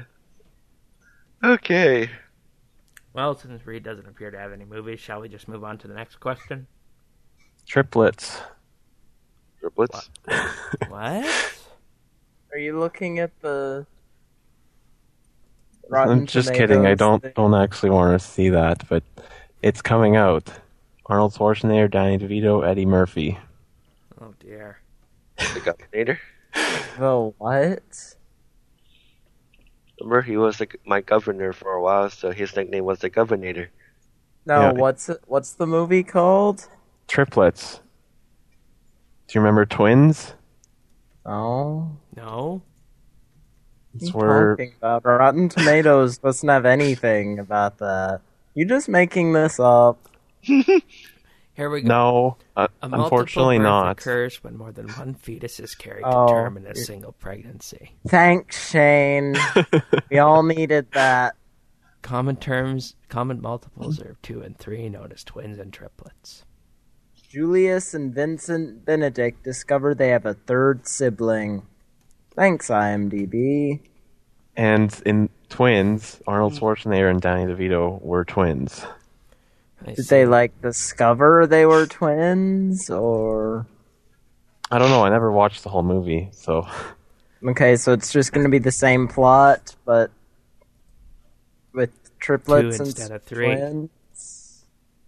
Okay. Well, since Reed doesn't appear to have any movies, shall we just move on to the next question? Triplets. Triplets. What? Are you looking at the I'm Rotten just Tomatoes kidding. I don't thing? don't actually want to see that, but it's coming out. Arnold Schwarzenegger, Danny DeVito, Eddie Murphy. Oh, dear. The Governator. The what? Remember, he was the, my governor for a while, so his nickname was the Governator. No, Yeah. what's it, what's the movie called? Triplets. Do you remember Twins? Oh, No? It's what are where you talking about? Rotten Tomatoes doesn't have anything about that. You're just making this up. Here we go. no, uh, A multiple unfortunately birth not. occurs when more than one fetus is carried Oh, to term in a you're- single pregnancy. Thanks, Shane. We all needed that. Common terms, common multiples are two and three, known as twins and triplets. Julius and Vincent Benedict discover they have a third sibling. Thanks, IMDb. And in Twins, Arnold Schwarzenegger and Danny DeVito were twins. I Did see. they, like, discover they were twins, or... I don't know. I never watched the whole movie, so Okay, so it's just going to be the same plot, but with triplets Two and instead of three. twins.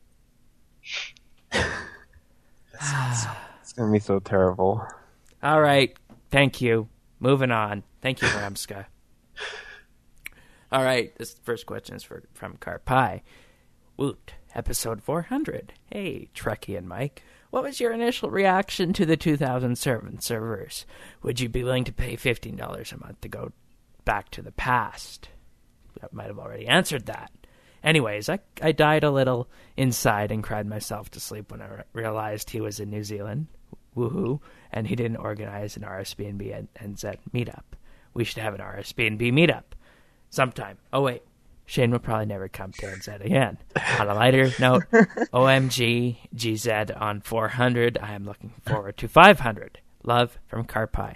it's gonna be so terrible. All right. Thank you. Moving on. Thank you, Ramska. All right. This first question is for, from Karpai. Woot. Episode four hundred. Hey, Trekkie and Mike. What was your initial reaction to the two thousand seven servers? Would you be willing to pay fifteen dollars a month to go back to the past? I might have already answered that. Anyways, I, I died a little inside and cried myself to sleep when I re- realized he was in New Zealand. Woohoo. And he didn't organize an R S B N B and N Z meetup. We should have an R S B N B meetup sometime. Oh, wait. Shane will probably never come to N Z again. On a lighter note, O M G, G Z on four hundred. I am looking forward to five hundred. Love from Karpai.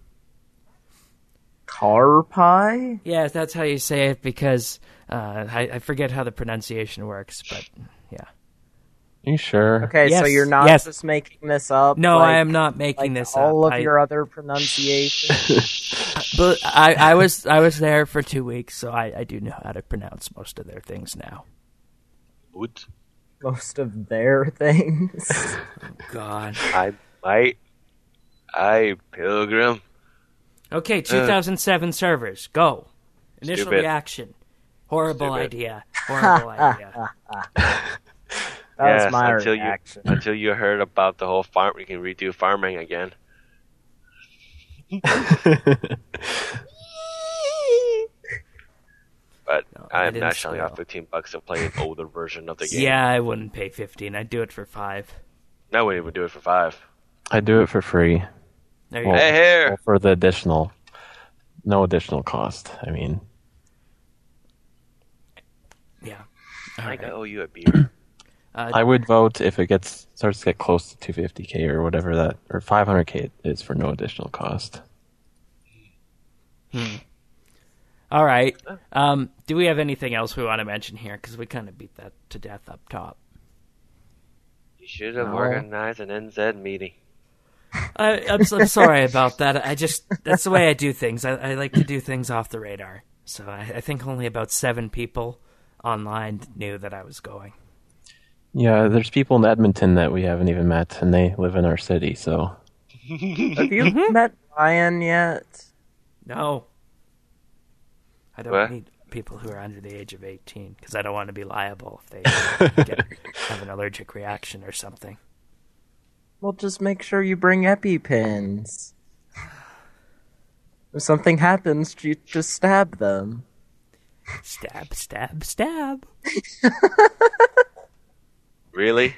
Car pie? Yes, that's how you say it because uh, I, I forget how the pronunciation works, but yeah. Are you sure? Okay, so Yes, you're not yes. just making this up? No, like, I am not making like this all up. of I, your other pronunciations? but I, I was I was there for two weeks, so I, I do know how to pronounce most of their things now. Woot. Most of their things? God. I might. I Pilgrim. Okay, two thousand seven servers. Go. Initial Stupid. reaction. Horrible Stupid. idea. Horrible idea. That yes, was my until reaction. you until you heard about the whole farm, you can redo farming again. But No, I I'm didn't not shelling out spoil. fifteen bucks to play an older version of the game. Yeah, I wouldn't pay fifteen. I'd do it for five. I wouldn't even do it for five. I do it for free. There you Well, go. Hey, here. well, for the additional, no additional cost. I mean, Yeah. I All think I right. owe you a beer. Uh, I would vote if it gets starts to get close to two hundred fifty K or whatever that, or five hundred K is for no additional cost. All right. Um, do we have anything else we want to mention here? Because we kind of beat that to death up top. You should have No. organized an N Z meeting. I, I'm, so, I'm sorry about that. I just that's the way I do things. I, I like to do things off the radar. So I, I think only about seven people online knew that I was going. Yeah, there's people in Edmonton that we haven't even met, and they live in our city. So Have you met Ryan yet? No, I don't What? need people who are under the age of eighteen because I don't want to be liable if they get, have an allergic reaction or something. Well, just make sure you bring EpiPens. If something happens, you just stab them. Stab, stab, stab. Really?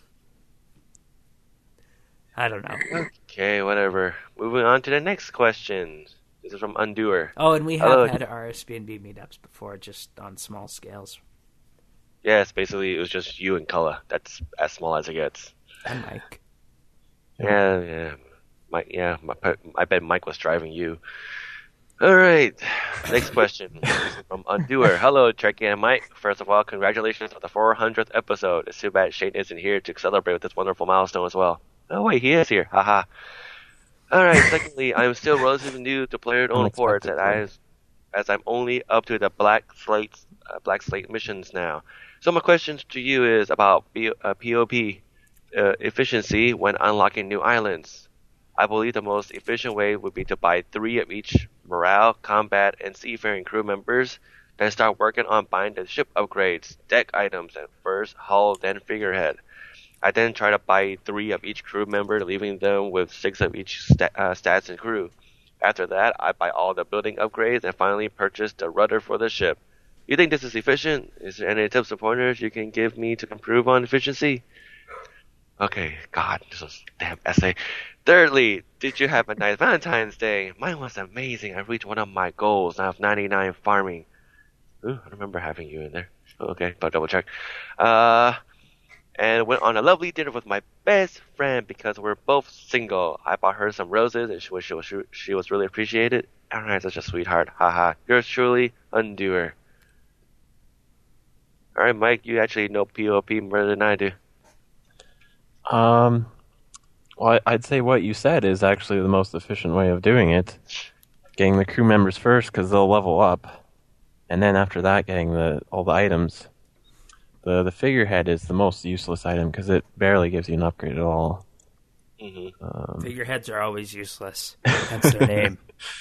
I don't know. Okay, whatever. Moving on to the next question. This is from Undoer. Oh, and we have Hello. had R S B N B meetups before, just on small scales. Yes, basically it was just you and Cullen. That's as small as it gets. And Mike. Yeah, yeah. Mike, yeah, my, I bet Mike was driving you. All right, next question from Undoer. Hello, Trekkie and Mike. First of all, congratulations on the four hundredth episode. It's too bad Shane isn't here to celebrate with this wonderful milestone as well. Oh wait, he is here. Haha. All right. Secondly, I'm still relatively new to PlayerUnknown's Reports, and I, as I'm only up to the Black Slate uh, Black Slate missions now. So my question to you is about B- uh, P O P uh, efficiency when unlocking new islands. I believe the most efficient way would be to buy three of each morale, combat, and seafaring crew members, then start working on buying the ship upgrades, deck items, and first hull, then figurehead. I then try to buy three of each crew member, leaving them with six of each sta- uh, stats and crew. After that, I buy all the building upgrades and finally purchase the rudder for the ship. You think this is efficient? Is there any tips or pointers you can give me to improve on efficiency? Okay, God, this was a damn essay. Thirdly, did you have a nice Valentine's Day? Mine was amazing. I reached one of my goals. I have ninety-nine farming. Ooh, I remember having you in there. Okay, but double check. Uh, and went on a lovely dinner with my best friend because we're both single. I bought her some roses and she was, she was, she was really appreciated. Alright, such a sweetheart. Haha. Yours truly, Undoer. Alright, Mike, you actually know P O P more than I do. Um, well, I'd say what you said is actually the most efficient way of doing it. Getting the crew members first because they'll level up, and then after that, getting the all the items. The the figurehead is the most useless item because it barely gives you an upgrade at all. Mm-hmm. Um, Figureheads are always useless. That's their name.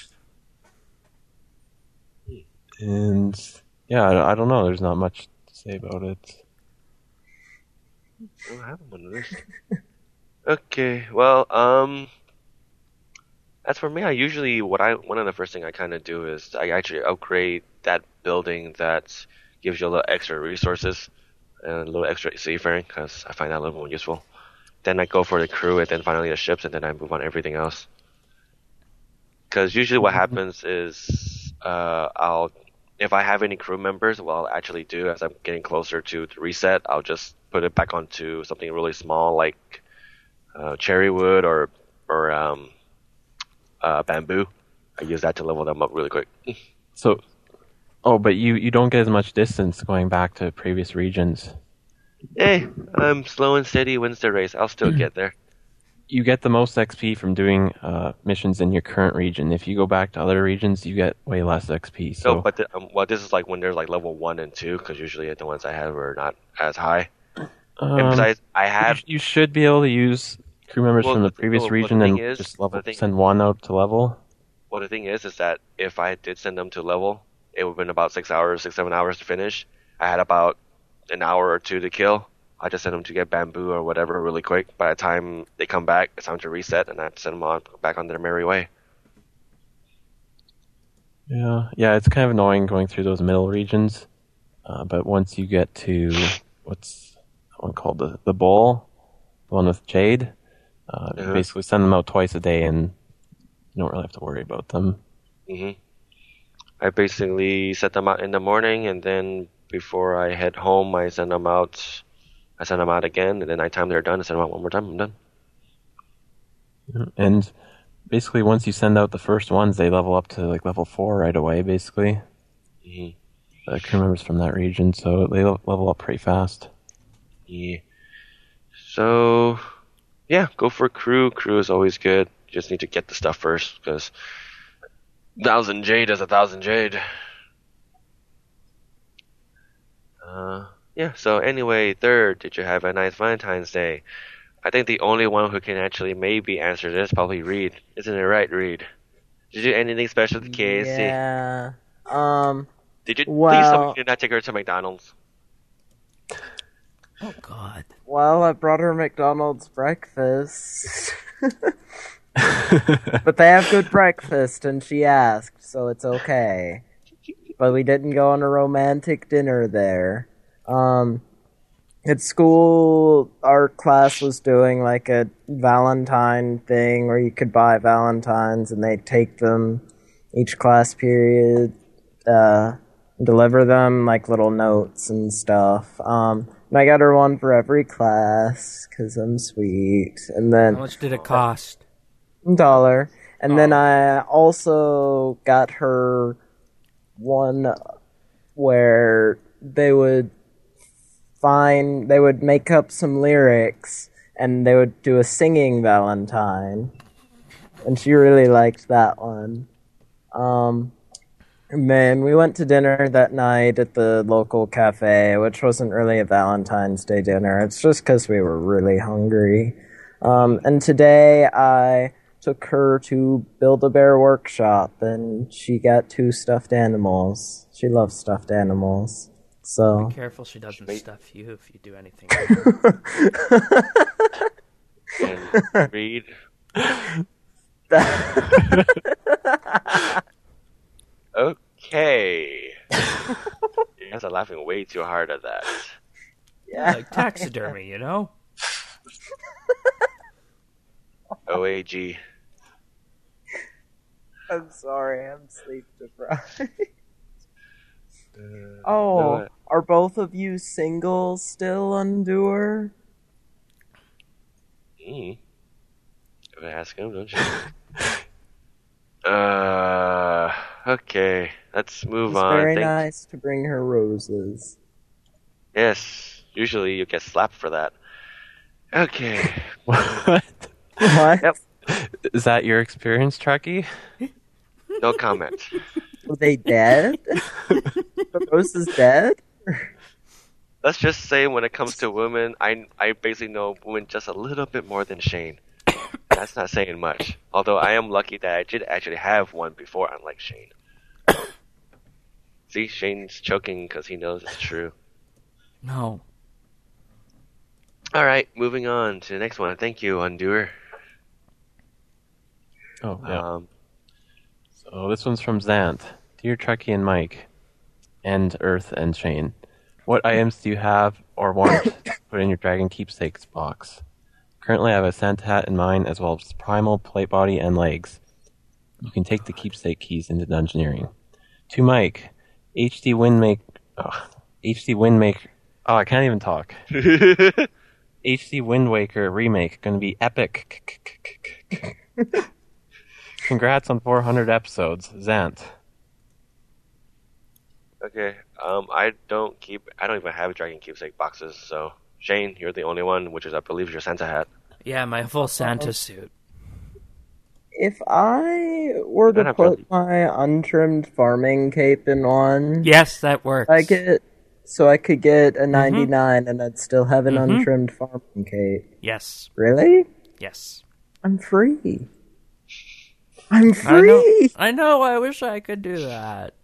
And yeah, I, I don't know. There's not much to say about it. I don't have one of this. Okay, well, um, as for me, I usually what I one of the first thing I kind of do is I actually upgrade that building that gives you a little extra resources and a little extra seafaring because I find that a little more useful. Then I go for the crew and then finally the ships and then I move on everything else. Because usually what happens is uh, I'll if I have any crew members, what I'll actually do as I'm getting closer to the reset, I'll just put it back onto something really small like uh, cherry wood or or um, uh, bamboo. I use that to level them up really quick. So, oh, but you, you don't get as much distance going back to previous regions. Hey, I'm slow and steady wins the race. I'll still get there. You get the most X P from doing uh, missions in your current region. If you go back to other regions, you get way less X P. So, No, but the, um, well, this is like when there's like level one and two, because usually the ones I have are not as high. um, And besides, I have you, you should be able to use crew members Well, from the the- previous well, the region thing and is- just level the thing- send one out to level. well, the thing is, is that if I did send them to level, it would have been about six hours, six seven hours to finish. I had about an hour or two to kill. I just send them to get bamboo or whatever really quick. By the time they come back, it's time to reset, and I have to send them on back on their merry way. Yeah, yeah, it's kind of annoying going through those middle regions. Uh, but once you get to what's that one called the the bowl, the one with Jade, uh, you Uh-huh. basically send them out twice a day, and you don't really have to worry about them. hmm I basically set them out in the morning, and then before I head home, I send them out. I send them out again, and then nighttime they're done. I send them out one more time. I'm done. And basically, once you send out the first ones, they level up to like level four right away. Basically, hmm the crew members from that region, so they le- level up pretty fast. Yeah. So, yeah, go for crew. Crew is always good. You just need to get the stuff first, because thousand jade is a thousand jade. Uh, yeah. So anyway, third, did you have a nice Valentine's Day? I think the only one who can actually maybe answer this is probably Reed. Isn't it right, Reed? Did you do anything special to K F C? Yeah. Um. Did you please tell me Well- you did not take her to McDonald's? Oh, God. Well, I brought her McDonald's breakfast. But they have good breakfast, and she asked, so it's okay. But we didn't go on a romantic dinner there. Um, at school, our class was doing like a Valentine thing where you could buy Valentines and they'd take them each class period, uh, deliver them like little notes and stuff. Um, and I got her one for every class because I'm sweet. And then How much did it cost? dollar. And then I also got her one where they would find, they would make up some lyrics and they would do a singing Valentine. And she really liked that one. Um, and then we went to dinner that night at the local cafe, which wasn't really a Valentine's Day dinner. It's just because we were really hungry. Um, and today I took her to Build-A-Bear Workshop, and she got two stuffed animals. She loves stuffed animals. So Be careful she doesn't stuff you if you do anything. And read. Okay. You guys are laughing way too hard at that. Yeah, like taxidermy, you know? O A G. I'm sorry, I'm sleep deprived. Uh, Oh, no, are both of you single still, Undoer? Me? If I ask him, don't you? uh, okay. Let's move It's on. very Thank- nice to bring her roses. Yes. Usually you get slapped for that. Okay. What? What? Yep. Is that your experience, Trekkie? No comment. Were they dead? The rose is dead? Let's just say when it comes to women, I, I basically know women just a little bit more than Shane. That's not saying much. Although I am lucky that I did actually have one before, unlike Shane. See, Shane's choking because he knows it's true. No. Alright, moving on to the next one. Thank you, Undoer. Oh, yeah. Um, So this one's from Zant. Dear Trekkie and Mike, and Earth and Shane, what items do you have or want to put in your Dragon Keepsakes box? Currently I have a Santa hat in mine as well as Primal, Plate Body, and Legs. You can take the keepsake keys into Dungeoneering. To Mike, H D Windmaker... Oh, H D Windmaker... Oh, I can't even talk. H D Wind Waker remake, gonna be epic. Congrats on four hundred episodes, Zant. okay, um, I don't keep, I don't even have Dragon Keepsake boxes, so Shane, you're the only one, which is, I believe, your Santa hat. Yeah, my full Santa suit. If I were I don't to have put really- my untrimmed farming cape in one, Yes, that works. I get so I could get a ninety-nine and I'd still have an Mhm. untrimmed farming cape. Yes. Really? Yes. I'm free. I'm I know. free. I know. I wish I could do that.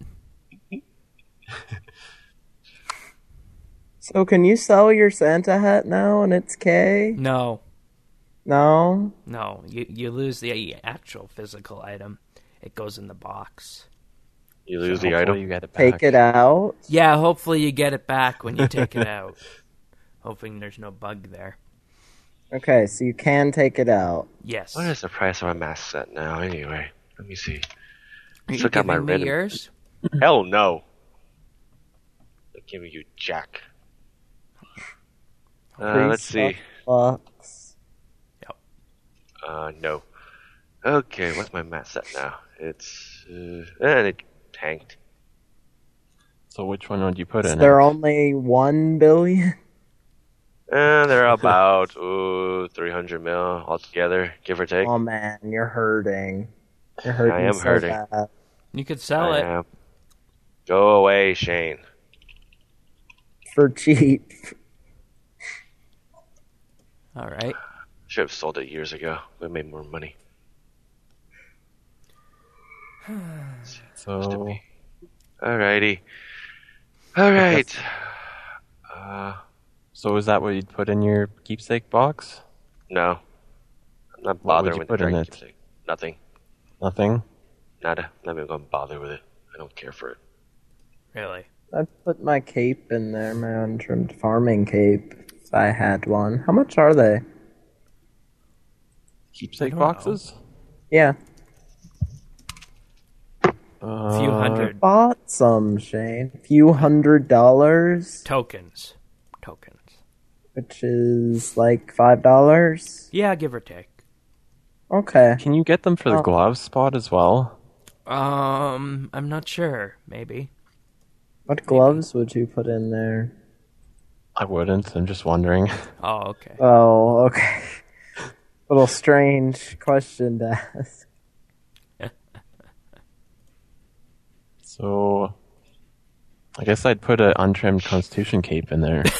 So can you sell your Santa hat now and it's K? No. No? No. You you lose the actual physical item. It goes in the box. You lose So the hopefully item. You get it back. Take it out? Yeah. Hopefully you get it back when you take it out. Hoping there's no bug there. Okay, so you can take it out. Yes. What is the price of a mask set now, anyway? Let me see. Are you Still got my giving me random- yours? Hell no. I'm giving you Jack. Uh, Free let's see. Bucks. Uh, no. Okay, what's my mat set now? It's, uh, and it tanked. So which one would you put Is in there it? only one billion? And they're about, ooh, three hundred mil altogether, give or take. Oh man, you're hurting. You're hurting I am so hurting. bad. You could sell I it. am. Go away, Shane. For cheap. All right. Should have sold it years ago. We made more money. So Alrighty. Alright. Uh, so is that what you'd put in your keepsake box? no. I'm not What would bothering you with put the in Dragon it? Keepsake. Nothing. Nothing? Nada. Not even gonna bother with it. I don't care for it. Really. I'd put my cape in there, my untrimmed farming cape, if I had one. How much are they? Keepsake don't know. boxes? Yeah. Uh, few hundred Bought some, Shane. A few hundred dollars, tokens. Tokens. which is like five dollars. Yeah, give or take. Okay. Can you get them for the Oh. glove spot as well? Um, I'm not sure. Maybe. What gloves would you put in there? I wouldn't. I'm just wondering. Oh, okay. Oh, okay. Little strange question to ask. So, I guess I'd put an untrimmed Constitution cape in there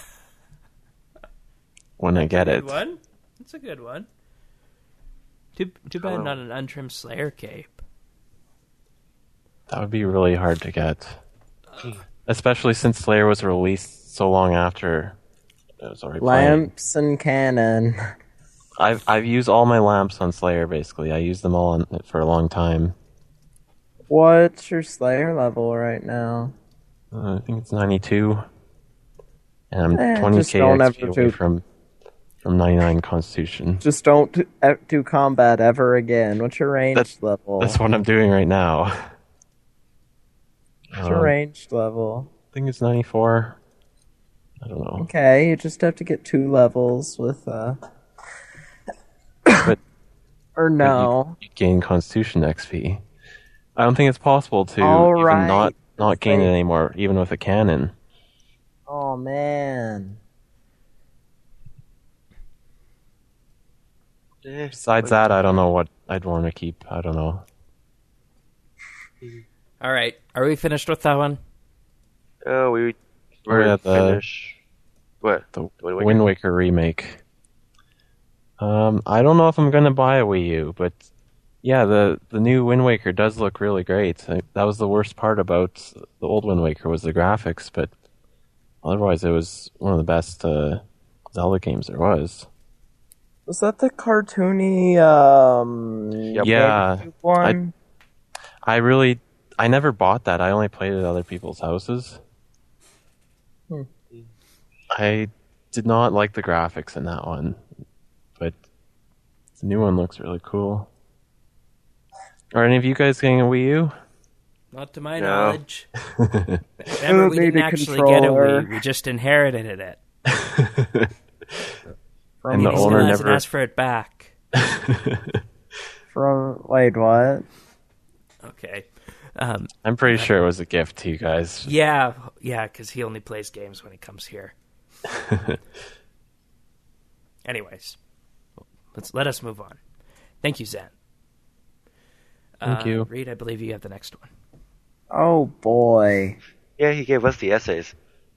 when I get it. Good one. That's a good one. Too too bad Oh. not an untrimmed Slayer cape. That would be really hard to get, especially since Slayer was released so long after it was already playing. Lamps and cannon. I've I've used all my lamps on Slayer. Basically, I used them all on it for a long time. What's your Slayer level right now? Uh, I think it's ninety-two, and I'm Eh, twenty just k don't X P ever away do- from from ninety-nine Constitution. Just don't do, uh, do combat ever again. What's your ranged That's- level? That's what I'm doing right now. What's your Um, ranged level? I think it's ninety-four. I don't know. Okay, you just have to get two levels with uh But or no. you, you gain Constitution X P. I don't think it's possible to All even right. not not gain it Wait. anymore, even with a cannon. Oh man. Eh, Besides that, I don't know what I'd want to keep. I don't know. All right, are we finished with that one? Oh, we we're We're at the- finished. What? The Wind Waker? Wind Waker remake. Um, I don't know if I'm gonna buy a Wii U, but yeah, the the new Wind Waker does look really great. I, that was the worst part about the old Wind Waker was the graphics, but otherwise it was one of the best uh, Zelda games there was. Was that the cartoony um Yep. Yeah, GameCube one? I really, I never bought that. I only played it at other people's houses. Hmm. I did not like the graphics in that one, but the new one looks really cool. Are any of you guys getting a Wii U? Not to my No. knowledge. Remember, don't we need didn't a actually controller. get a Wii. We just inherited it. From, And the He's owner gonna never- ask for it back. from wait, what? Okay. Um, I'm pretty sure it was a gift to you guys. yeah, yeah, because he only plays games when he comes here. Anyways, let's let us move on. Thank you, Zen. Thank uh, you. Reed, I believe you have the next one. Oh boy. Yeah, he gave us the essays.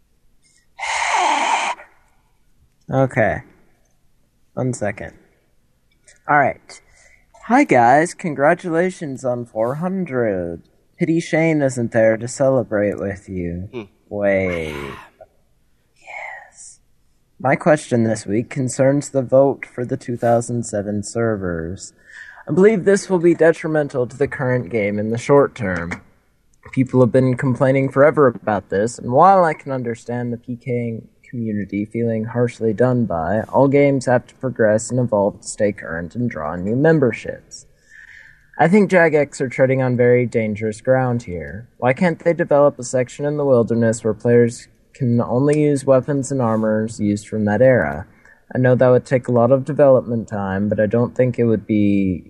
Okay. One second. Alright. Hi guys, congratulations on four hundred. Pity Shane isn't there to celebrate with you. Hmm. Wait. Yes. My question this week concerns the vote for the two thousand seven servers. I believe this will be detrimental to the current game in the short term. People have been complaining forever about this, and while I can understand the PKing community feeling harshly done by, all games have to progress and evolve to stay current and draw new memberships. I think Jagex are treading on very dangerous ground here. Why can't they develop a section in the wilderness where players can only use weapons and armors used from that era? I know that would take a lot of development time, but I don't think it would be...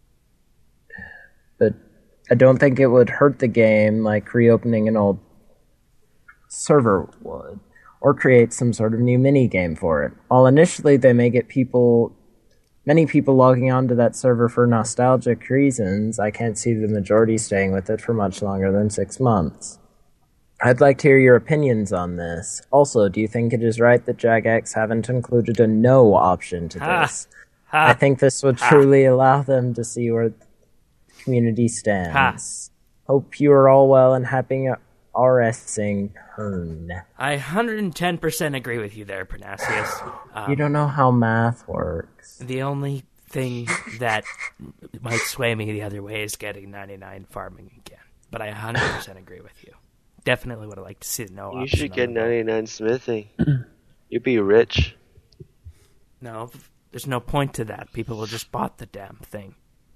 But I don't think it would hurt the game like reopening an old server would, or create some sort of new mini-game for it. While initially they may get people, many people logging onto that server for nostalgic reasons, I can't see the majority staying with it for much longer than six months. I'd like to hear your opinions on this. Also, do you think it is right that Jagex haven't included a no option to Ha. this? Ha. I think this would truly allow them to see where the community stands. Hope you are all well and happy RSing Pern. I one hundred ten percent agree with you there, Pernasius. Um, You don't know how math works. The only thing that might sway me the other way is getting ninety-nine farming again. But I one hundred percent agree with you. Definitely would have liked to see the no You option should on get the vote. ninety-nine smithing. You'd be rich. No, there's no point to that. People will just bought the damn thing.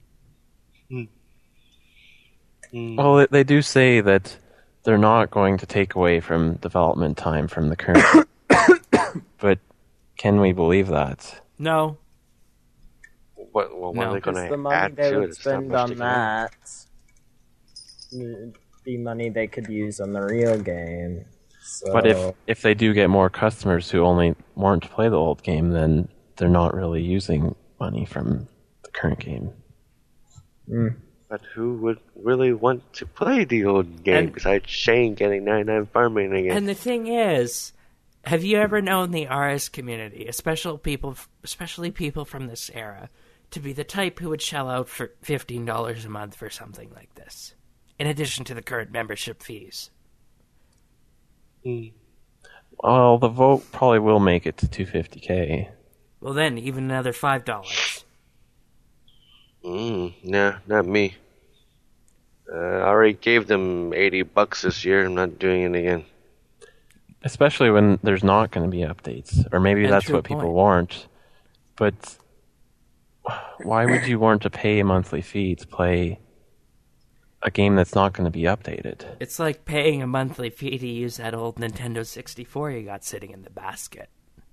Well, they- they do say that they're not going to take away from development time from the current. But can we believe that? No. What, what, what No. are they going Because to the money add they to it? would It's not spend much on to get. that would be money they could use on the real game. So, But if if they do get more customers who only want to play the old game, then they're not really using money from the current game. But who would really want to play the old game And- besides Shane getting ninety-nine farming again? And the thing is, have you ever known the R S community, especially people, especially people from this era, to be the type who would shell out for fifteen dollars a month for something like this, in addition to the current membership fees? Well, the vote probably will make it to two hundred fifty K. Well, then even another five dollars. Mm, nah, not me. Uh, I already gave them eighty bucks this year. I'm not doing it again. Especially when there's not going to be updates. Or maybe And that's true what people point. want. But why would you want to pay a monthly fee to play a game that's not going to be updated? It's like paying a monthly fee to use that old Nintendo sixty-four you got sitting in the basket.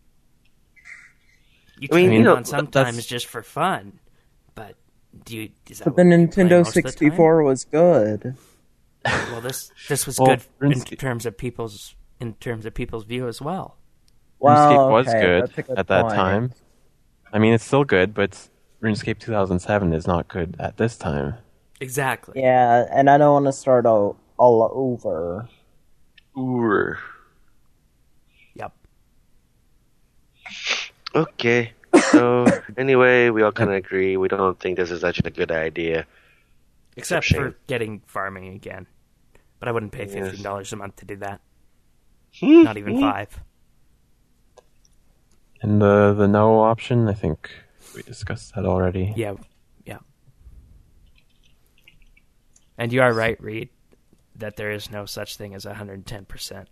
You I mean, turn you it know, on th- sometimes that's- just for fun, but do you? Is that But the what you play Nintendo most of the time? sixty-four was good. Well, this this was Well, good in RuneScape- terms of people's in terms of people's view as well. RuneScape Well, was okay, good, that's a good at that point. time. I mean, it's still good, but RuneScape two thousand seven is not good at this time. Exactly. Yeah, and I don't want to start all, all over. Ooh. Yep. Okay. So, anyway, we all kind of agree. We don't think this is such a good idea. Except Shame. for getting farming again, but I wouldn't pay Yes. fifteen dollars a month to do that. Not even five. And the the no option, I think we discussed that already. Yeah. Yeah. And you are right, Reed, that there is no such thing as one hundred ten percent.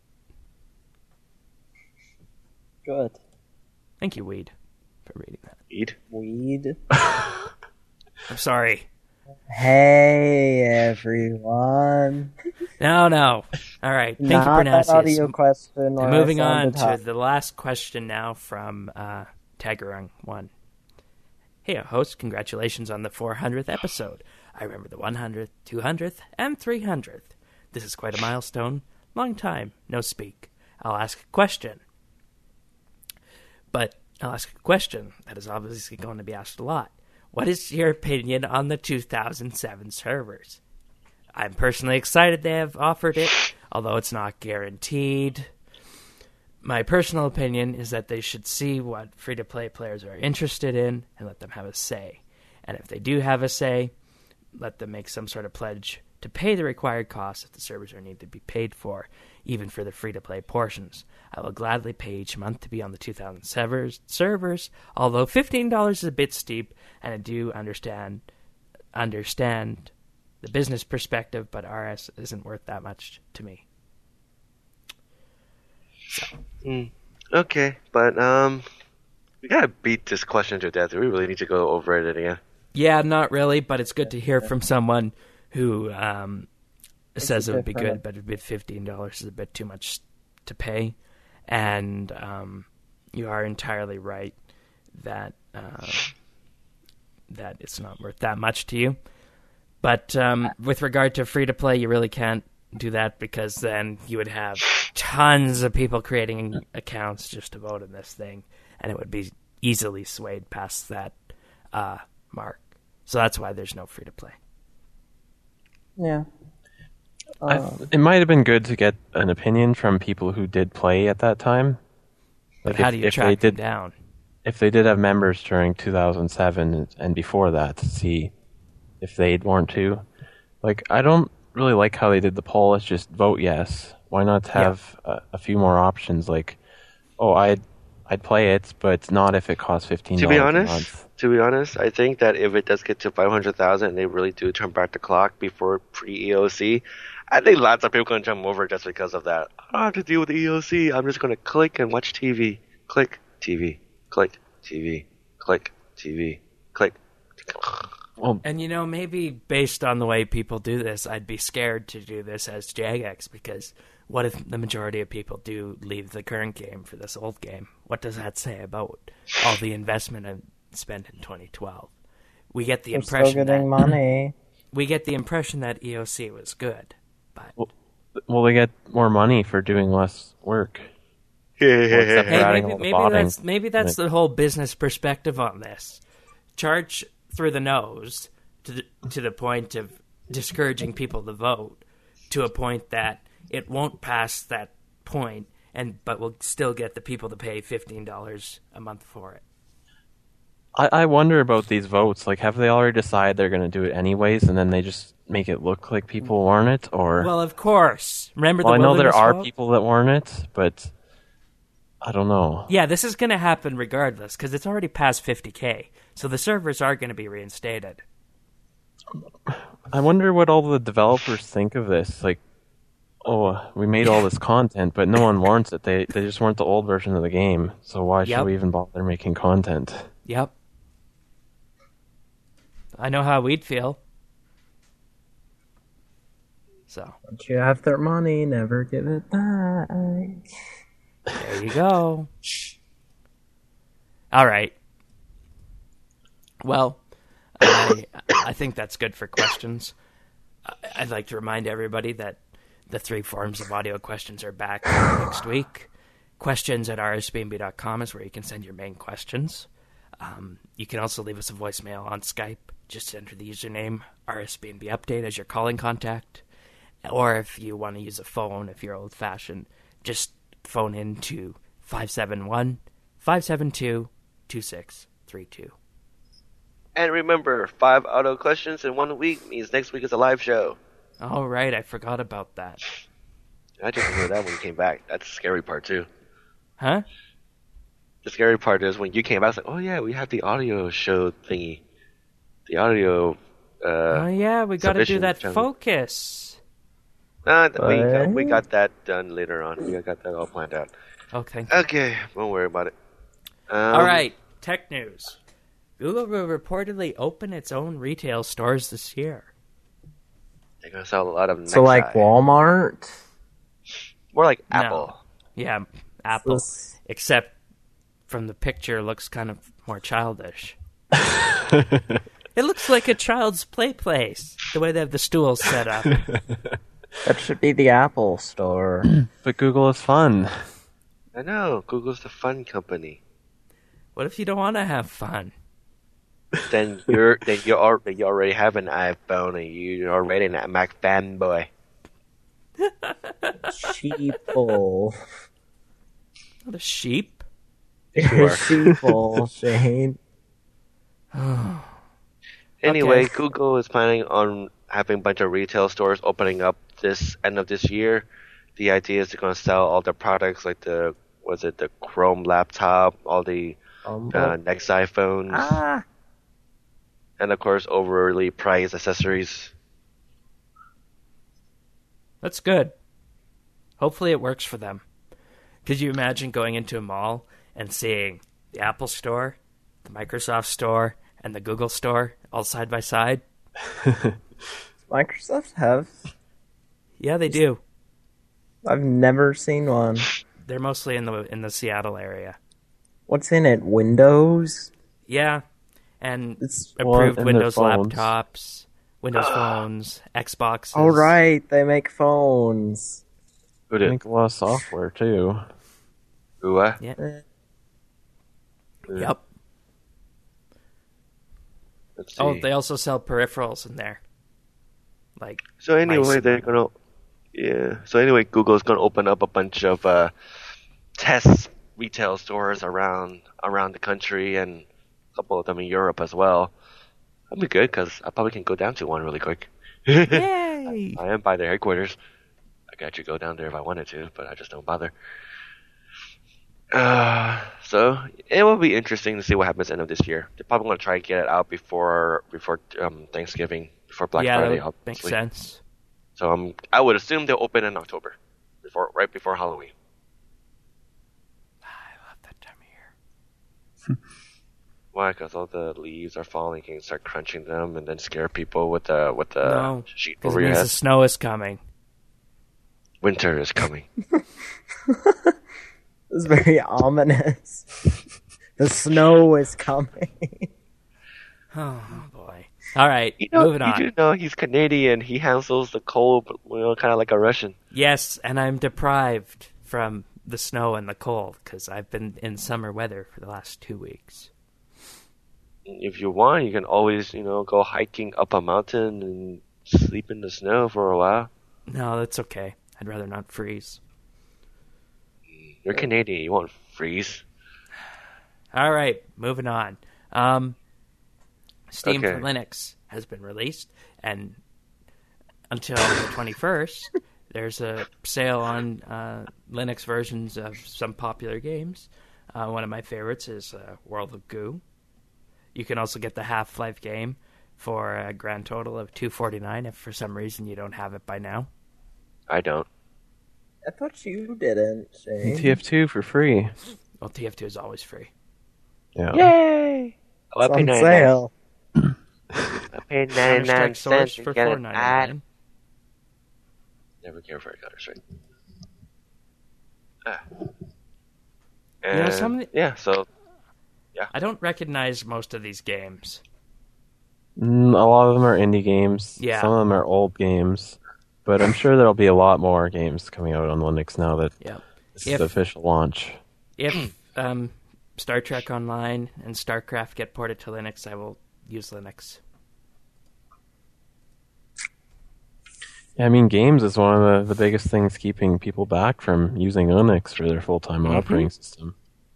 Good. Thank you, Weed, for reading that. Eat. Weed. I'm sorry. Hey, everyone. No, no. All right. Thank Not you, that Pernasius. audio question. where And I moving on sounded to hot. the last question now from uh, Tagarung one. Hey, host, congratulations on the four hundredth episode. I remember the one hundredth, two hundredth, and three hundredth. This is quite a milestone. Long time, no speak. I'll ask a question. But I'll ask a question that is obviously going to be asked a lot. What is your opinion on the two thousand seven servers? I'm personally excited they have offered it, although it's not guaranteed. My personal opinion is that they should see what free-to-play players are interested in and let them have a say. And if they do have a say, let them make some sort of pledge to pay the required costs if the servers are needed to be paid for, even for the free-to-play portions. I will gladly pay each month to be on the two thousand servers, servers, although fifteen dollars is a bit steep, and I do understand understand the business perspective, but R S isn't worth that much to me. Mm. Okay, but um, we gotta beat this question to death. We really need to go over it again. Yeah, not really, but it's good to hear from someone who um, says a it would be different- good, but fifteen dollars is a bit too much to pay. And um, you are entirely right that uh, that it's not worth that much to you. But um, with regard to free-to-play, you really can't do that because then you would have tons of people creating accounts just to vote in this thing, and it would be easily swayed past that uh, mark. So that's why there's no free-to-play. Yeah. I, Um, it might have been good to get an opinion from people who did play at that time. But Like how if, do you if track they them did, down? if they did have members during two thousand seven and before that, to see if they'd want to. Like, I don't really like how they did the poll. It's just vote yes. Why not have a, a few more options? Like, oh, I'd I'd play it, but not if it costs fifteen To dollars be a honest, month. to be honest, I think that if it does get to five hundred thousand and they really do turn back the clock before pre-E O C, I think lots of people are going to jump over just because of that. I don't have to deal with the E O C. I'm just going to click and watch T V. Click, T V. Click, T V. Click, T V. Click. Well, And you know, maybe based on the way people do this, I'd be scared to do this as Jagex, because what if the majority of people do leave the current game for this old game? What does that say about all the investment I spent in twenty twelve? we get the We're still impression getting that money. we get the impression that E O C was good, but Well, well, they get more money for doing less work. Yeah. except for hey, adding maybe, all the maybe botting. that's maybe that's the whole business perspective on this. Charge through the nose to the, to the point of discouraging people to vote, to a point that it won't pass that point, and but we'll still get the people to pay fifteen dollars a month for it. I, I wonder about these votes. Like, have they already decided they're going to do it anyways, and then they just make it look like people want it? Or Well, of course. Remember well, the I know there wilderness are vote? people that want it, but I don't know. Yeah, this is going to happen regardless because it's already past fifty K. So the servers are going to be reinstated. I wonder what all the developers think of this. Like, oh, we made all this content, but no one wants it. They they just want the old version of the game. So why should Yep. we even bother making content? Yep. I know how we'd feel. So, Once you have their money, never give it back. there you go. All right. Well, I I think that's good for questions. I- I'd like to remind everybody that the three forms of audio questions are back next week. Questions at r s b n b dot com is where you can send your main questions. Um, you can also leave us a voicemail on Skype. Just enter the username R S B N B Update as your calling contact. Or if you want to use a phone, if you're old-fashioned, just phone in to five seven one, five seven two, two six three two. And remember, five auto questions in one week means next week is a live show. All right, I forgot about that. I just remember that when you came back. That's the scary part, too. Huh? The scary part is when you came back, it's like, oh yeah, we have the audio show thingy. The audio, uh... Oh, yeah, we got to do submission that channel. focus. Nah, we, got, What? we got that done later on. We got that all planned out. Okay. Okay, don't worry about it. Um, All right, tech news. Google will reportedly open its own retail stores this year. They're going to sell a lot of So, like Nexi. Walmart? More like No. Apple. Yeah, Apple. This- Except from the picture, looks kind of more childish. It looks like a child's play place, the way they have the stools set up. That should be the Apple store. But Google is fun. I know, Google's the fun company. What if you don't want to have fun? Then you're then you are you already have an iPhone and you're already a Mac fanboy. Sheeple. Not a sheep? Sure. Sheeple, Shane. Anyway, Okay. Google is planning on having a bunch of retail stores opening up this end of this year. The idea is they're going to sell all their products like the was it the Chrome laptop, all the Um, uh, next iPhones, ah, and of course overly priced accessories. That's good. Hopefully it works for them. Could you imagine going into a mall and seeing the Apple store, the Microsoft store, and the Google store all side by side? Microsoft have? Yeah, they do. I've never seen one. They're mostly in the in the Seattle area. What's in it? Windows? Yeah, and It's well, approved and their Windows phones. laptops, Windows phones, Xboxes. Oh, right. They make phones. Who I did? think a lot of software too. Who? Uh? Yeah. Eh, Yep. Let's see. Oh, they also sell peripherals in there. Like, So anyway, Nice. they're gonna, yeah. So anyway, Google's gonna open up a bunch of uh, test retail stores around around the country and a couple of them in Europe as well. That'd be good because I probably can go down to one really quick. yay! I am by their headquarters. I could actually go down there if I wanted to, but I just don't bother. Uh, so it will be interesting to see what happens end of this year. They're probably gonna try and get it out before before um, Thanksgiving, before Black yeah, Friday. that would make obviously. sense. So um, I would assume they'll open in October, before right before Halloween. I love that time of year. Why? Because all the leaves are falling, you can start crunching them, and then scare people with the with the No, sheet because over it your means head. the snow is coming. Winter is coming. It's very ominous. The snow is coming. Oh boy! All right, You know, moving you on. do know he's Canadian. He handles the cold, you know, kind of like a Russian. Yes, and I'm deprived from the snow and the cold because I've been in summer weather for the last two weeks. If you want, you can always, you know, go hiking up a mountain and sleep in the snow for a while. No, that's okay. I'd rather not freeze. You're Canadian. You won't freeze. All right, moving on. Um, Steam Okay. for Linux has been released, and until the twenty-first, there's a sale on uh, Linux versions of some popular games. Uh, one of my favorites is uh, World of Goo. You can also get the Half-Life game for a grand total of two forty-nine. If for some reason you don't have it by now, I don't. I thought you didn't, Shane. T F two for free. well, T F two is always free. Yeah. Yay! Oh, I It's paid on ninety-nine. sale. I paid ninety-nine Counter-Strike Source cents for to get four an ad. ninety-nine. Never care for a Counter Strike. Ah. know, And, some of the- yeah, so I don't recognize most of these games. Mm, a lot of them are indie games. Yeah. Some of them are old games. But I'm sure there'll be a lot more games coming out on Linux now that Yeah. this If- is the official launch. If um, Star Trek Online and StarCraft get ported to Linux, I will use Linux. Yeah, I mean, games is one of the, the biggest things keeping people back from using Linux for their full-time Mm-hmm. operating system.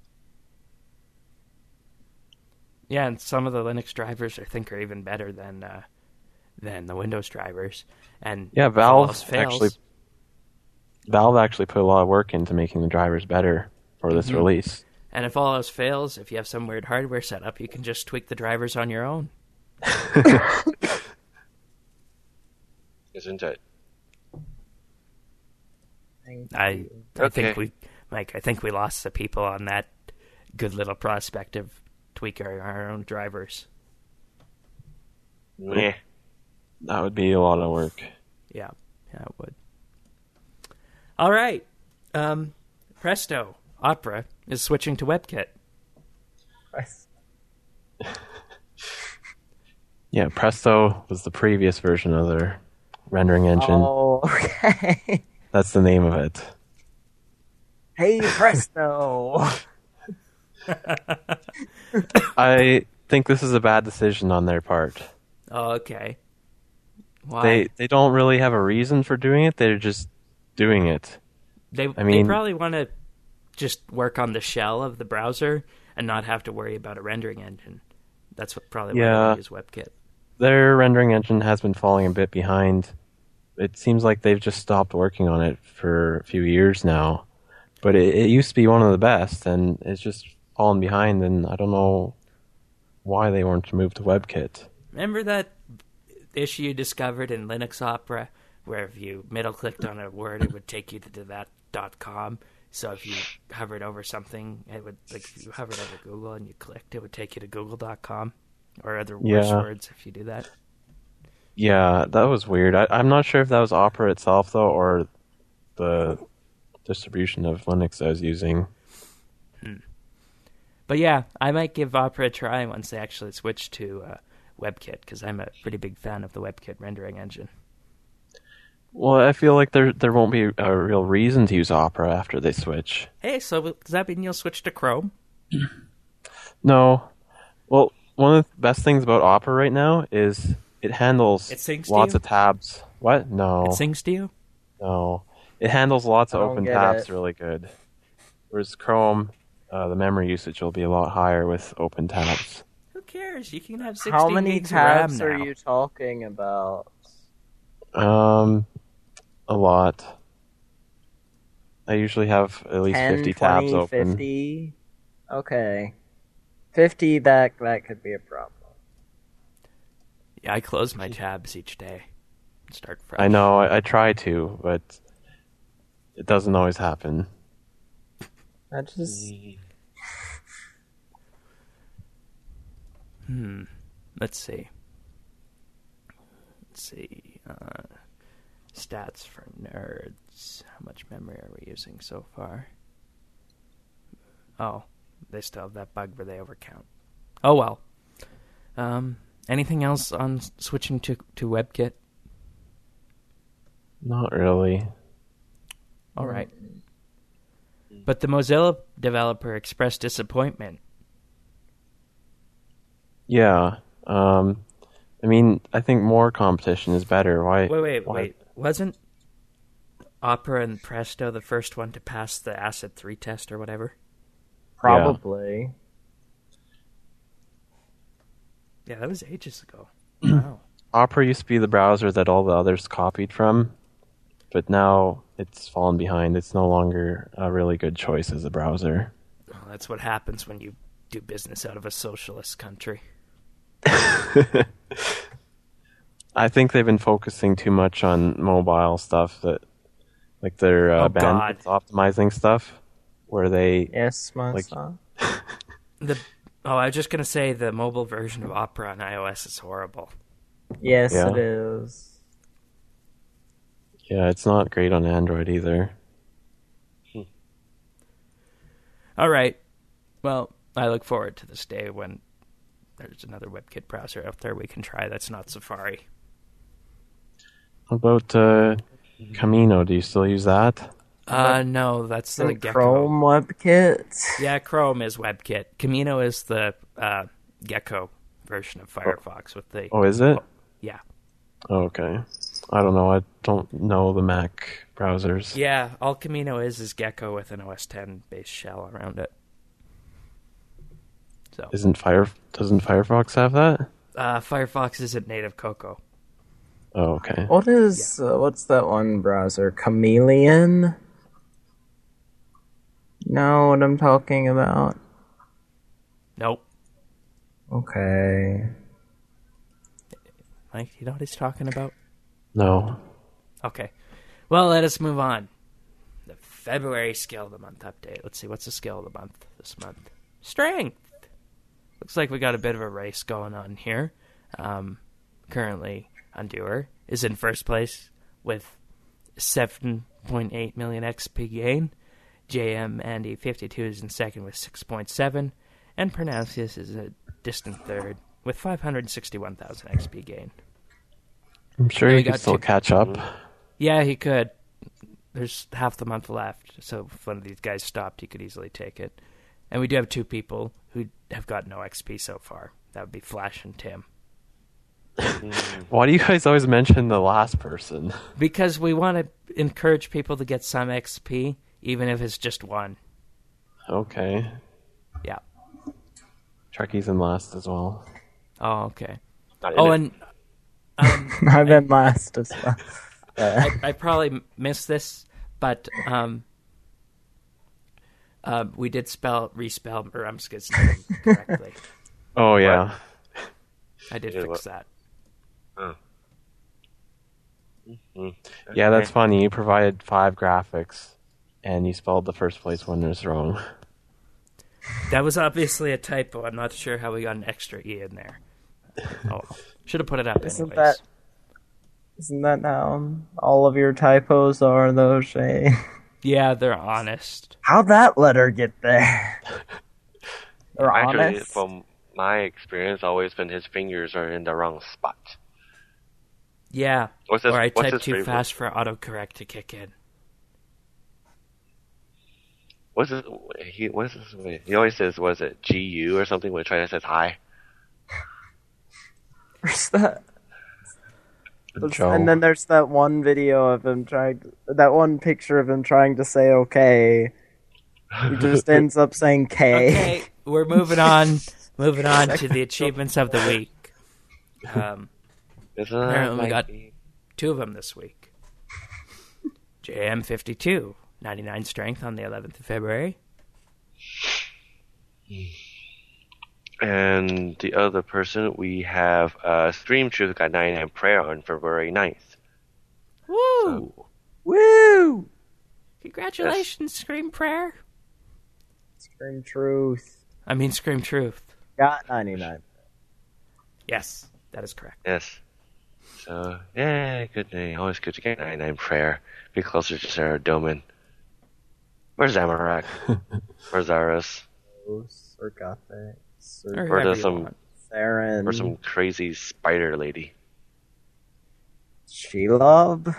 Yeah, and some of the Linux drivers I think are even better than uh, than the Windows drivers. And Yeah, if all else Valve fails- actually Valve actually put a lot of work into making the drivers better for this Mhm. release. And if all else fails, if you have some weird hardware setup, you can just tweak the drivers on your own. isn't it? I I Okay. think we, Mike. I think we lost the people on that good little prospect of tweaking our own drivers. Meh. That would be a lot of work. Yeah, yeah, it would. All right, um, Presto Opera is switching to WebKit. Yeah, Presto was the previous version of their rendering engine. Oh, okay. That's the name of it. Hey, presto. I think this is a bad decision on their part. Oh, okay. Why? They they don't really have a reason for doing it. They're just doing it. They I mean- they probably want to just work on the shell of the browser and not have to worry about a rendering engine. That's what probably why Yeah. they use WebKit. Their rendering engine has been falling a bit behind. It seems like they've just stopped working on it for a few years now. But it, it used to be one of the best, and it's just fallen behind, and I don't know why they weren't moved to WebKit. Remember that issue you discovered in Linux Opera where if you middle clicked on a word, it would take you to that dot com. So if you hovered over something, it would, like if you hovered over Google and you clicked, it would take you to google dot com or other worse Yeah. words if you do that. Yeah, that was weird. I, I'm not sure if that was Opera itself, though, or the distribution of Linux I was using. But yeah, I might give Opera a try once they actually switch to uh, WebKit because I'm a pretty big fan of the WebKit rendering engine. Well, I feel like there there won't be a real reason to use Opera after they switch. Hey, so does that mean you'll switch to Chrome? No. Well, one of the best things about Opera right now is it handles It syncs to lots you? of tabs. What? No. It sings to you? No. It handles lots of I don't open get tabs it. really good. Whereas Chrome, uh, the memory usage will be a lot higher with open tabs. Who cares? You can have sixteen How many gigs of RAM tabs now. are you talking about? Um, a lot. I usually have at least ten, fifty twenty, tabs open. fifty? Okay. fifty, that, that could be a problem. Yeah, I close my tabs each day. and Start fresh. I know, I, I try to, but it doesn't always happen. I just... Hmm. Let's see. Let's see. Uh, stats for nerds. How much memory are we using so far? Oh, they still have that bug where they overcount. Oh well. Um, Anything else on s- switching to, to WebKit? Not really. All right. But the Mozilla developer expressed disappointment. Yeah. Um, I mean, I think more competition is better. Why? Wait, wait, why- wait. Wasn't Opera and Presto the first one to pass the ACID three test or whatever? Probably. Yeah, that was ages ago. Wow. Opera used to be the browser that all the others copied from, but now it's fallen behind. It's no longer a really good choice as a browser. Well, that's what happens when you do business out of a socialist country. I think they've been focusing too much on mobile stuff, that like their uh, Oh, God. bandwidth optimizing stuff, where they Yes, my Like- son. The Oh, I was just going to say the mobile version of Opera on iOS is horrible. Yes, Yeah. it is. yeah, it's not great on Android either. All right. Well, I look forward to this day when there's another WebKit browser out there we can try that's not Safari. What about uh, Camino? Do you still use that? Uh, no, that's the Isn't Gecko. Chrome WebKit. Yeah, Chrome is WebKit. Camino is the uh, Gecko version of Firefox with the... Oh, is it? Yeah. Oh, okay. I don't know. I don't know the Mac browsers. Yeah, all Camino is is Gecko with an O S ten based shell around it. So, Isn't Fire? Doesn't Firefox have that? uh, Firefox isn't native Cocoa. Oh, okay. What is, uh, what's that one browser? Chameleon? Know what I'm talking about? Nope. Okay. Mike, you know what he's talking about? No. Okay. Well, let us move on. The February skill of the month update. Let's see, what's the skill of the month this month? Strength. Looks like we got a bit of a race going on here. Um, currently, Undoer is in first place with seven point eight million X P gain. J M Andy fifty-two is in second with six point seven. And Pronuncius is a distant third with five hundred sixty-one thousand X P gain. I'm sure Yeah, you we can got still two- catch up. Yeah, he could. There's half the month left, so if one of these guys stopped, he could easily take it. And we do have two people who have got no X P so far. That would be Flash and Tim. Why do you guys always mention the last person? Because we want to encourage people to get some X P, even if it's just one. Okay. Yeah. Trekkies in last as well. Oh, okay. Not in Oh, it. and um, I've been last as well. I, I probably missed this, but um, uh, we did spell respell Marumska's name correctly. Oh, yeah. I did Yeah, fix what- that. Yeah, that's funny. You provided five graphics, and you spelled the first place winners wrong. That was obviously a typo. I'm not sure how we got an extra E in there. Oh, should have put it up Isn't anyways. that isn't that how all of your typos are though, Shay? Yeah, they're honest. How'd that letter get there? They're Actually, honest. from my experience, always been his fingers are in the wrong spot. Yeah, What's his- or I what's typed his too favorite? fast for autocorrect to kick in. What's his, he? What's his, wait, he always says, "Was it G U or something?" When China says hi. There's that. Joe. And then there's that one video of him trying, to, that one picture of him trying to say okay. He just ends up saying K. Okay, we're moving on. Moving on to the achievements of the week. Um, Isn't that Apparently we like got- the- two of them this week. J M fifty-two, ninety-nine strength on the eleventh of February. And the other person, we have uh, Stream Truth got ninety-nine prayer on February ninth. Woo! Woo! Congratulations, Scream Prayer. Scream truth. I mean, Scream Truth. Got ninety-nine. Yes, that is correct. Yes. So, yeah, good day. Always good to get ninety-nine prayer. Be closer to Sarah Doman. Where's Amarak? Where's Zaris? Or Gothic. Or Or whoever does you some want. Theron. or some crazy spider lady. Shelob?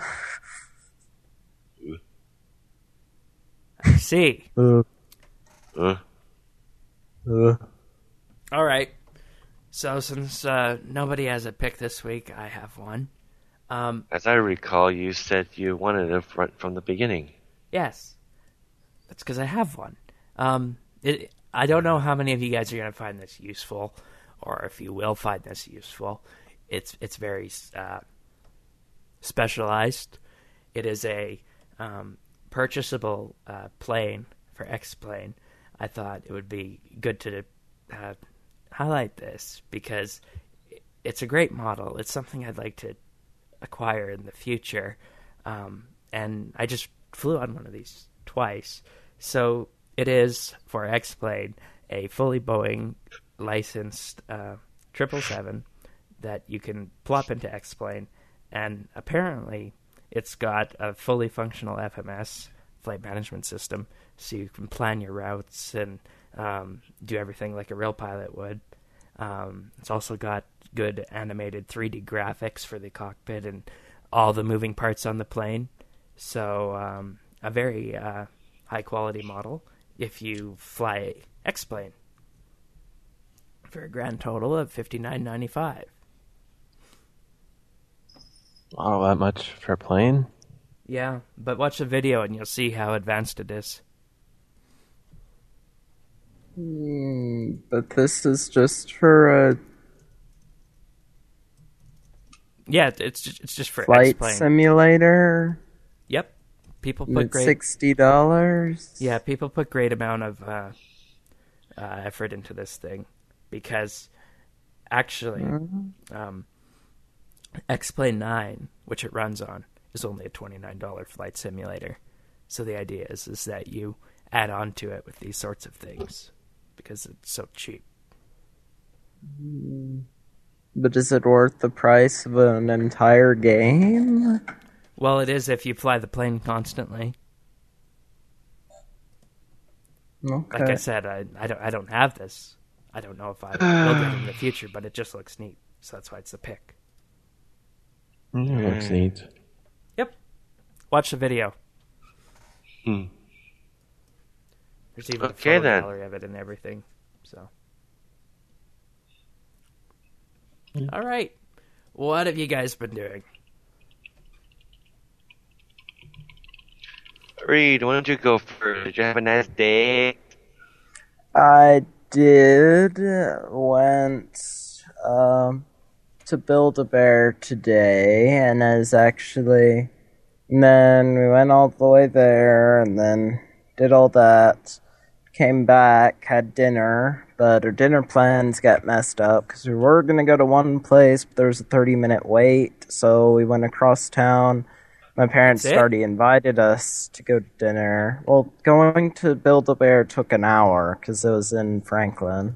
I see. Uh, Huh? uh. All right. So since uh, nobody has a pick this week, I have one. Um, As I recall, you said you wanted it front from the beginning. yes, that's because I have one. Um, it, I don't know how many of you guys are going to find this useful, or if you will find this useful. It's it's very uh, specialized. It is a um, purchasable uh, plane for X-Plane. I thought it would be good to uh, highlight this because it's a great model. It's something I'd like to acquire in the future, um, and I just flew on one of these twice. So it is for X-Plane a fully Boeing licensed uh, triple seven that you can plop into X-Plane, and apparently it's got a fully functional F M S, flight management system, so you can plan your routes and um, do everything like a real pilot would. Um, it's also got good animated three D graphics for the cockpit and all the moving parts on the plane. So um, a very uh, high quality model if you fly X-Plane for a grand total of fifty-nine ninety-five. Oh, that much for a plane? Yeah, but watch the video and you'll see how advanced it is. Hmm, but this is just for a Yeah, it's just, it's just for flight X-Plane. simulator. Yep, people put It's great. sixty dollars. Yeah, people put great amount of uh, uh, effort into this thing because actually, Mm-hmm. um, X-Plane nine, which it runs on, is only a twenty-nine dollars flight simulator. So the idea is is that you add on to it with these sorts of things because it's so cheap. But is it worth the price of an entire game? Well, it is if you fly the plane constantly. Okay. Like I said, I, I don't I don't have this. I don't know if I will get it in the future, but it just looks neat, so that's why it's the pick. Mm, looks neat. Yep. Watch the video. Hmm. There's even Okay, a photo then. gallery of it and everything. So. All right. What have you guys been doing? Reed, why don't you go first? Did you have a nice day? I did went um, to Build-A-Bear today, and is actually, and then we went all the way there, and then did all that, came back, had dinner, but our dinner plans got messed up because we were gonna go to one place, but there was a thirty minute wait, so we went across town. My parents That's it? already invited us to go to dinner. Well, going to Build-A-Bear took an hour because it was in Franklin.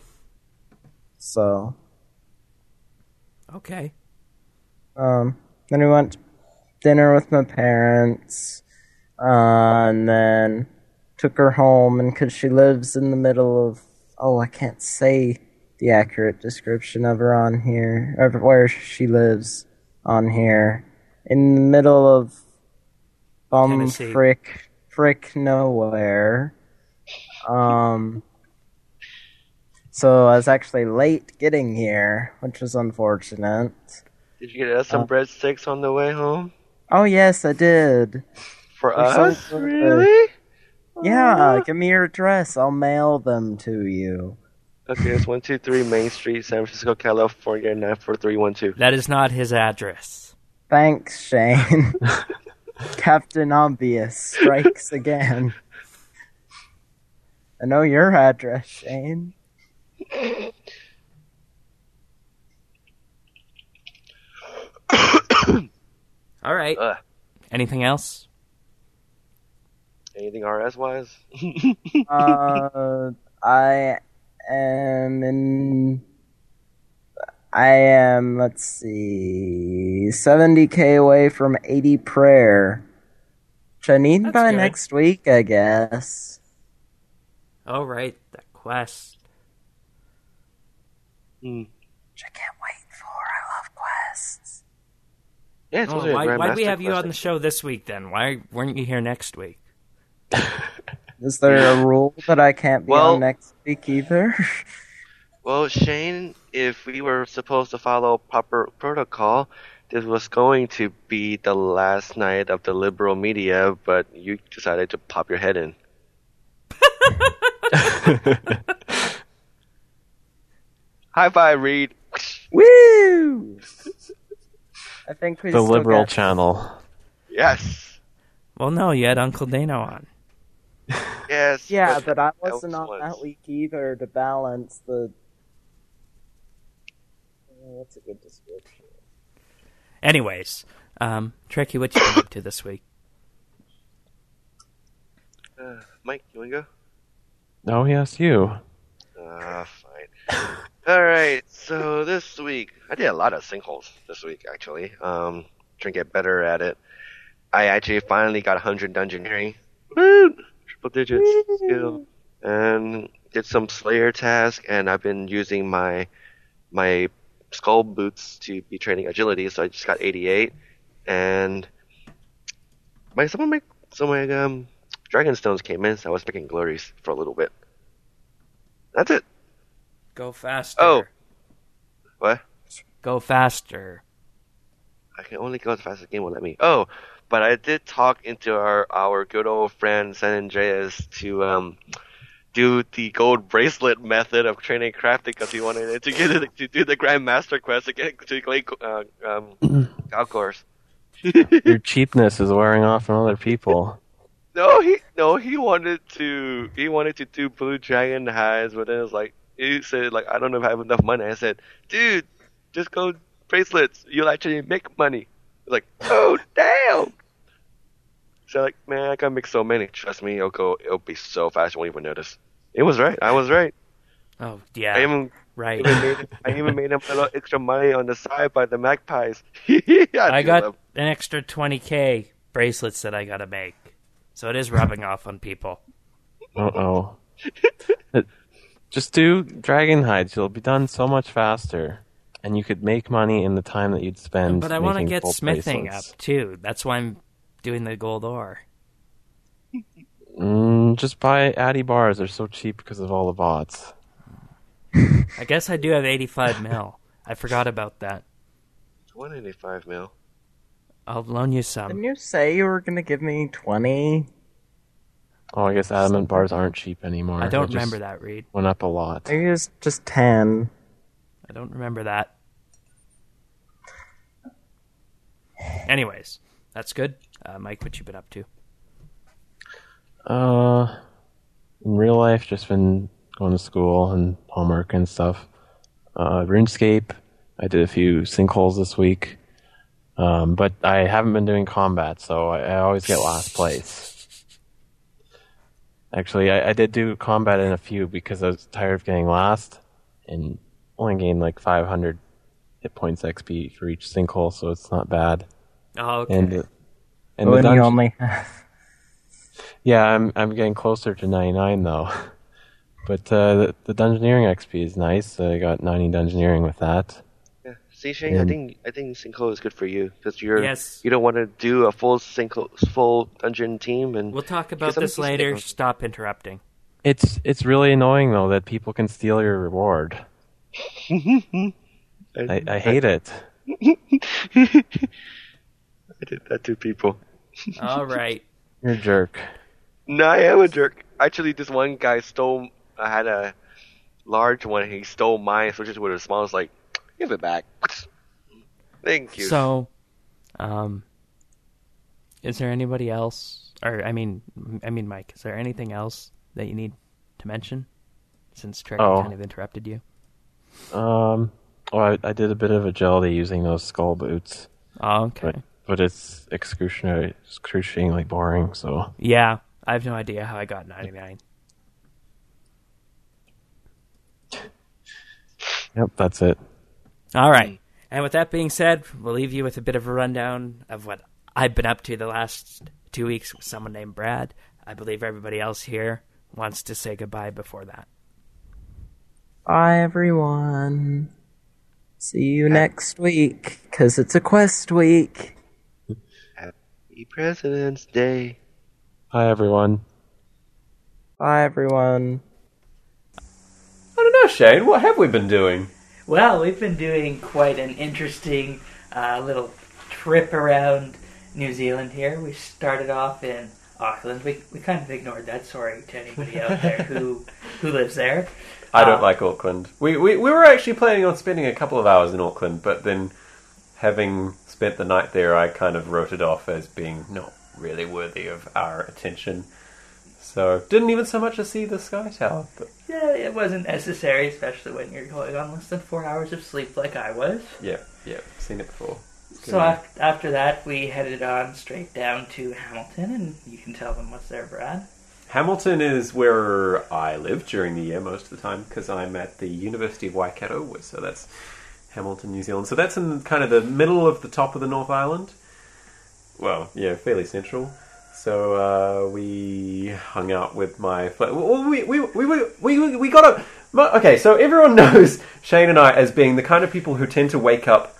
So, Okay. um, then we went to dinner with my parents, uh, and then took her home, and because she lives in the middle of, oh, I can't say the accurate description of her on here, of where she lives on here. In the middle of bum Tennessee. frick frick nowhere. Um so I was actually late getting here, which was unfortunate. Did you get us some Uh, breadsticks on the way home? Oh yes, I did. For They're so us? good. Really? Yeah, give me your address. I'll mail them to you. Okay, it's one two three Main Street, San Francisco, California, nine four three one two. That is not his address. Thanks, Shane. Captain Obvious strikes again. I know your address, Shane. All right. Ugh. Anything else? Anything R S wise? Uh, I am in. I am, let's see, seventy K away from eighty prayer. Which I need That's by good. next week, I guess. All right. The quest. Hmm. Which I can't wait for. I love quests. Yeah, it's Oh, supposed to be a why, why'd we Grandmaster have you quest. on the show this week then? Why weren't you here next week? Is there a rule that I can't be Well- on next week either? Well, Shane, if we were supposed to follow proper protocol, this was going to be the last night of the liberal media, but you decided to pop your head in. High five, Reed. Woo! I think we The still liberal got- channel. Yes. Well, no, you had Uncle Dano on. Yes. Yeah, but but I that wasn't was on once. that week either to balance the. Oh, what's a good description? Anyways, um, Trekkie, what you been up to this week? Uh, Mike, you want to go? Oh, yes, you. Ah, fine. All right. So this week, I did a lot of sinkholes this week, actually. Um, trying to get better at it. I actually finally got one hundred dungeoneering. Woo! Triple digits skill. And did some Slayer task, and I've been using my my skull boots to be training agility, so I just got eighty-eight. And my some of my some of my um dragon stones came in, so I was picking glories for a little bit. That's it. Go faster. Oh. What? Go faster. I can only go as fast as the game will let me. Oh, but I did talk into our, our good old friend San Andreas to um do the gold bracelet method of training crafting because he wanted it to get it to do the Grand Master quest to get to play uh, um golf course. Your cheapness is wearing off on other people. No, he no he wanted to he wanted to do Blue Dragon highs, but then it was like he said like I don't know if I have enough money. I said, dude, just go bracelets. You'll actually make money. He's like, oh damn. So like, man, I can make so many. Trust me, it'll go. It'll be so fast you won't even notice. It was right. I was right. Oh, yeah. I even right. even made him, I even made him a little extra money on the side by the magpies. I, I do got love- an extra twenty K bracelets that I gotta make. So it is rubbing off on people. Uh-oh. It- Just do dragon hides. You'll be done so much faster. And you could make money in the time that you'd spend But I want to making get gold smithing bracelets. up, too. That's why I'm doing the gold ore. Mm, just buy Addy bars. They're so cheap because of all the bots. I guess I do have eighty-five mil. I forgot about that. one eighty-five mil. I'll loan you some. Didn't you say you were gonna give me twenty? Oh, I guess adamant bars aren't cheap anymore. I don't They remember just that, Reed. Went up a lot. Maybe it's just ten. I don't remember that. Anyways, that's good. Uh, Mike, what you been up to? Uh, in real life, just been going to school and homework and stuff. Uh, RuneScape, I did a few sinkholes this week. Um, but I haven't been doing combat, so I, I always get last place. Actually, I, I did do combat in a few because I was tired of getting last, and only gained like five hundred hit points X P for each sinkhole, so it's not bad. Oh, okay. And, uh, and When the you dungeon- only have yeah, I'm I'm getting closer to ninety-nine though. But uh, the, the dungeoneering X P is nice. I got ninety dungeoneering with that. Yeah. See, Shane, I And- think I think sinkhole is good for you because you're Yes. you don't want to do a full sinkhole full dungeon team and We'll talk about Because I'm this just later. thinking- Stop interrupting. It's it's really annoying though that people can steal your reward. I, I hate it. I did that to people. All right. You're a jerk. No, I am a jerk. Actually, this one guy stole. I had a large one. He stole mine, switched it with a small. I was like, give it back. Thank you. So, um, is there anybody else, or I mean, I mean, Mike, is there anything else that you need to mention? Since Trey Oh. kind of interrupted you. Um. Well, I, I did a bit of agility using those skull boots, Oh, okay. but but it's excruciating, excruciatingly boring. So Yeah, I have no idea how I got ninety-nine. yep, that's it. All right. And with that being said, we'll leave you with a bit of a rundown of what I've been up to the last two weeks with someone named Brad. I believe everybody else here wants to say goodbye before that. Bye, everyone. See you next week, because it's a quest week. Happy President's Day. Hi, everyone. Bye, everyone. I don't know, Shane. What have we been doing? Well, we've been doing quite an interesting uh, little trip around New Zealand here. We started off in Auckland. We we kind of ignored that. Sorry to anybody out there who who lives there. I don't Um, like Auckland. We, we we were actually planning on spending a couple of hours in Auckland, but then having spent the night there, I kind of wrote it off as being not really worthy of our attention. So didn't even so much as see the Sky Tower. But Yeah, it wasn't necessary, especially when you're going on less than four hours of sleep like I was. yeah, yeah, seen it before. It's So good. after, after that, we headed on straight down to Hamilton, and you can tell them what's there, Brad. Hamilton is where I live during the year most of the time because I'm at the University of Waikato, so that's Hamilton, New Zealand. So that's in kind of the middle of the top of the North Island. Well, yeah, fairly central. So uh, we hung out with my flat. Well, we we we we we, we got a. Okay, so everyone knows Shane and I as being the kind of people who tend to wake up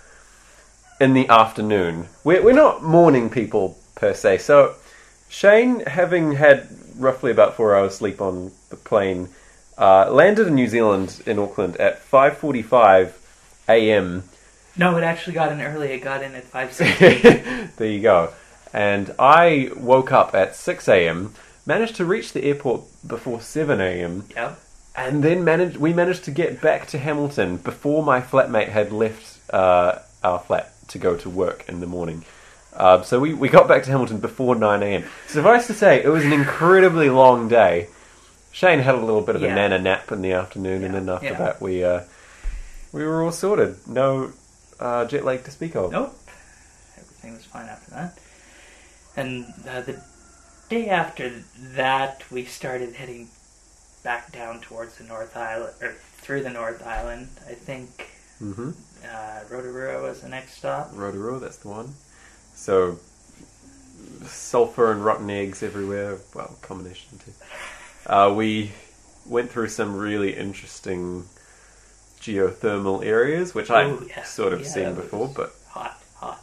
in the afternoon. We're we're not morning people per se. So Shane, having had roughly about four hours sleep on the plane, uh, landed in New Zealand in Auckland at five forty-five a.m. No, it actually got in early. It got in at five sixty. There you go. And I woke up at six a.m., managed to reach the airport before seven a.m., Yep. and then managed. we managed to get back to Hamilton before my flatmate had left uh, our flat to go to work in the morning. Uh, so we, we got back to Hamilton before nine a.m. Suffice to say, it was an incredibly long day. Shane had a little bit of Yeah. a nana nap in the afternoon, and Yeah, then after yeah. that we uh, we were all sorted. No uh, jet lag to speak of. Nope. Everything was fine after that. And uh, the day after that, we started heading back down towards the North Island, or through the North Island. I think Mm-hmm. uh, Rotorua was the next stop. Rotorua, that's the one. So, sulfur and rotten eggs everywhere. Well, combination too. Uh, we went through some really interesting geothermal areas, which I've Oh, yeah. sort of Yeah, seen that was before, but Hot, hot.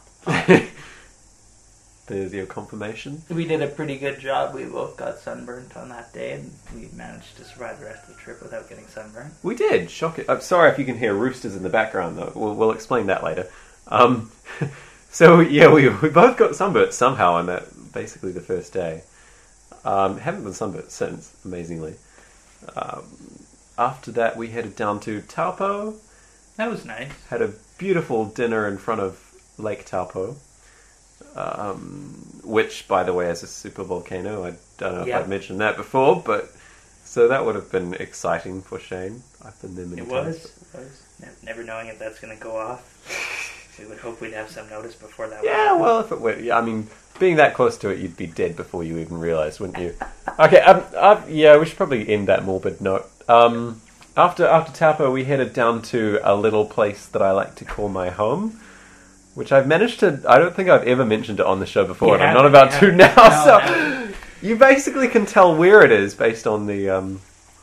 there's your confirmation. We did a pretty good job. We both got sunburnt on that day, and we managed to survive the rest of the trip without getting sunburned. We did. Shock it. I'm sorry if you can hear roosters in the background, though. We'll, we'll explain that later. Um, so, yeah, we we both got sunburnt somehow on that, basically the first day. Um, haven't been sunburnt since, amazingly. Um, after that, we headed down to Taupo. That was nice. Had a beautiful dinner in front of Lake Taupo. Um, which, by the way, is a super volcano. I don't know Yeah. if I've mentioned that before, but so that would have been exciting for Shane. I've been there many It times. was. It was. Ne- Never knowing if that's going to go off. We would hope we'd have some notice before that. Yeah, would well, if it were, yeah, I mean, being that close to it, you'd be dead before you even realised, wouldn't you? Okay, um, uh, yeah, we should probably end that morbid note. Um, after after Taupo, we headed down to a little place that I like to call my home, which I've managed to. I don't think I've ever mentioned it on the show before, You and I'm not haven't, about you to now. haven't. so No, no. you basically can tell where it is based on the um,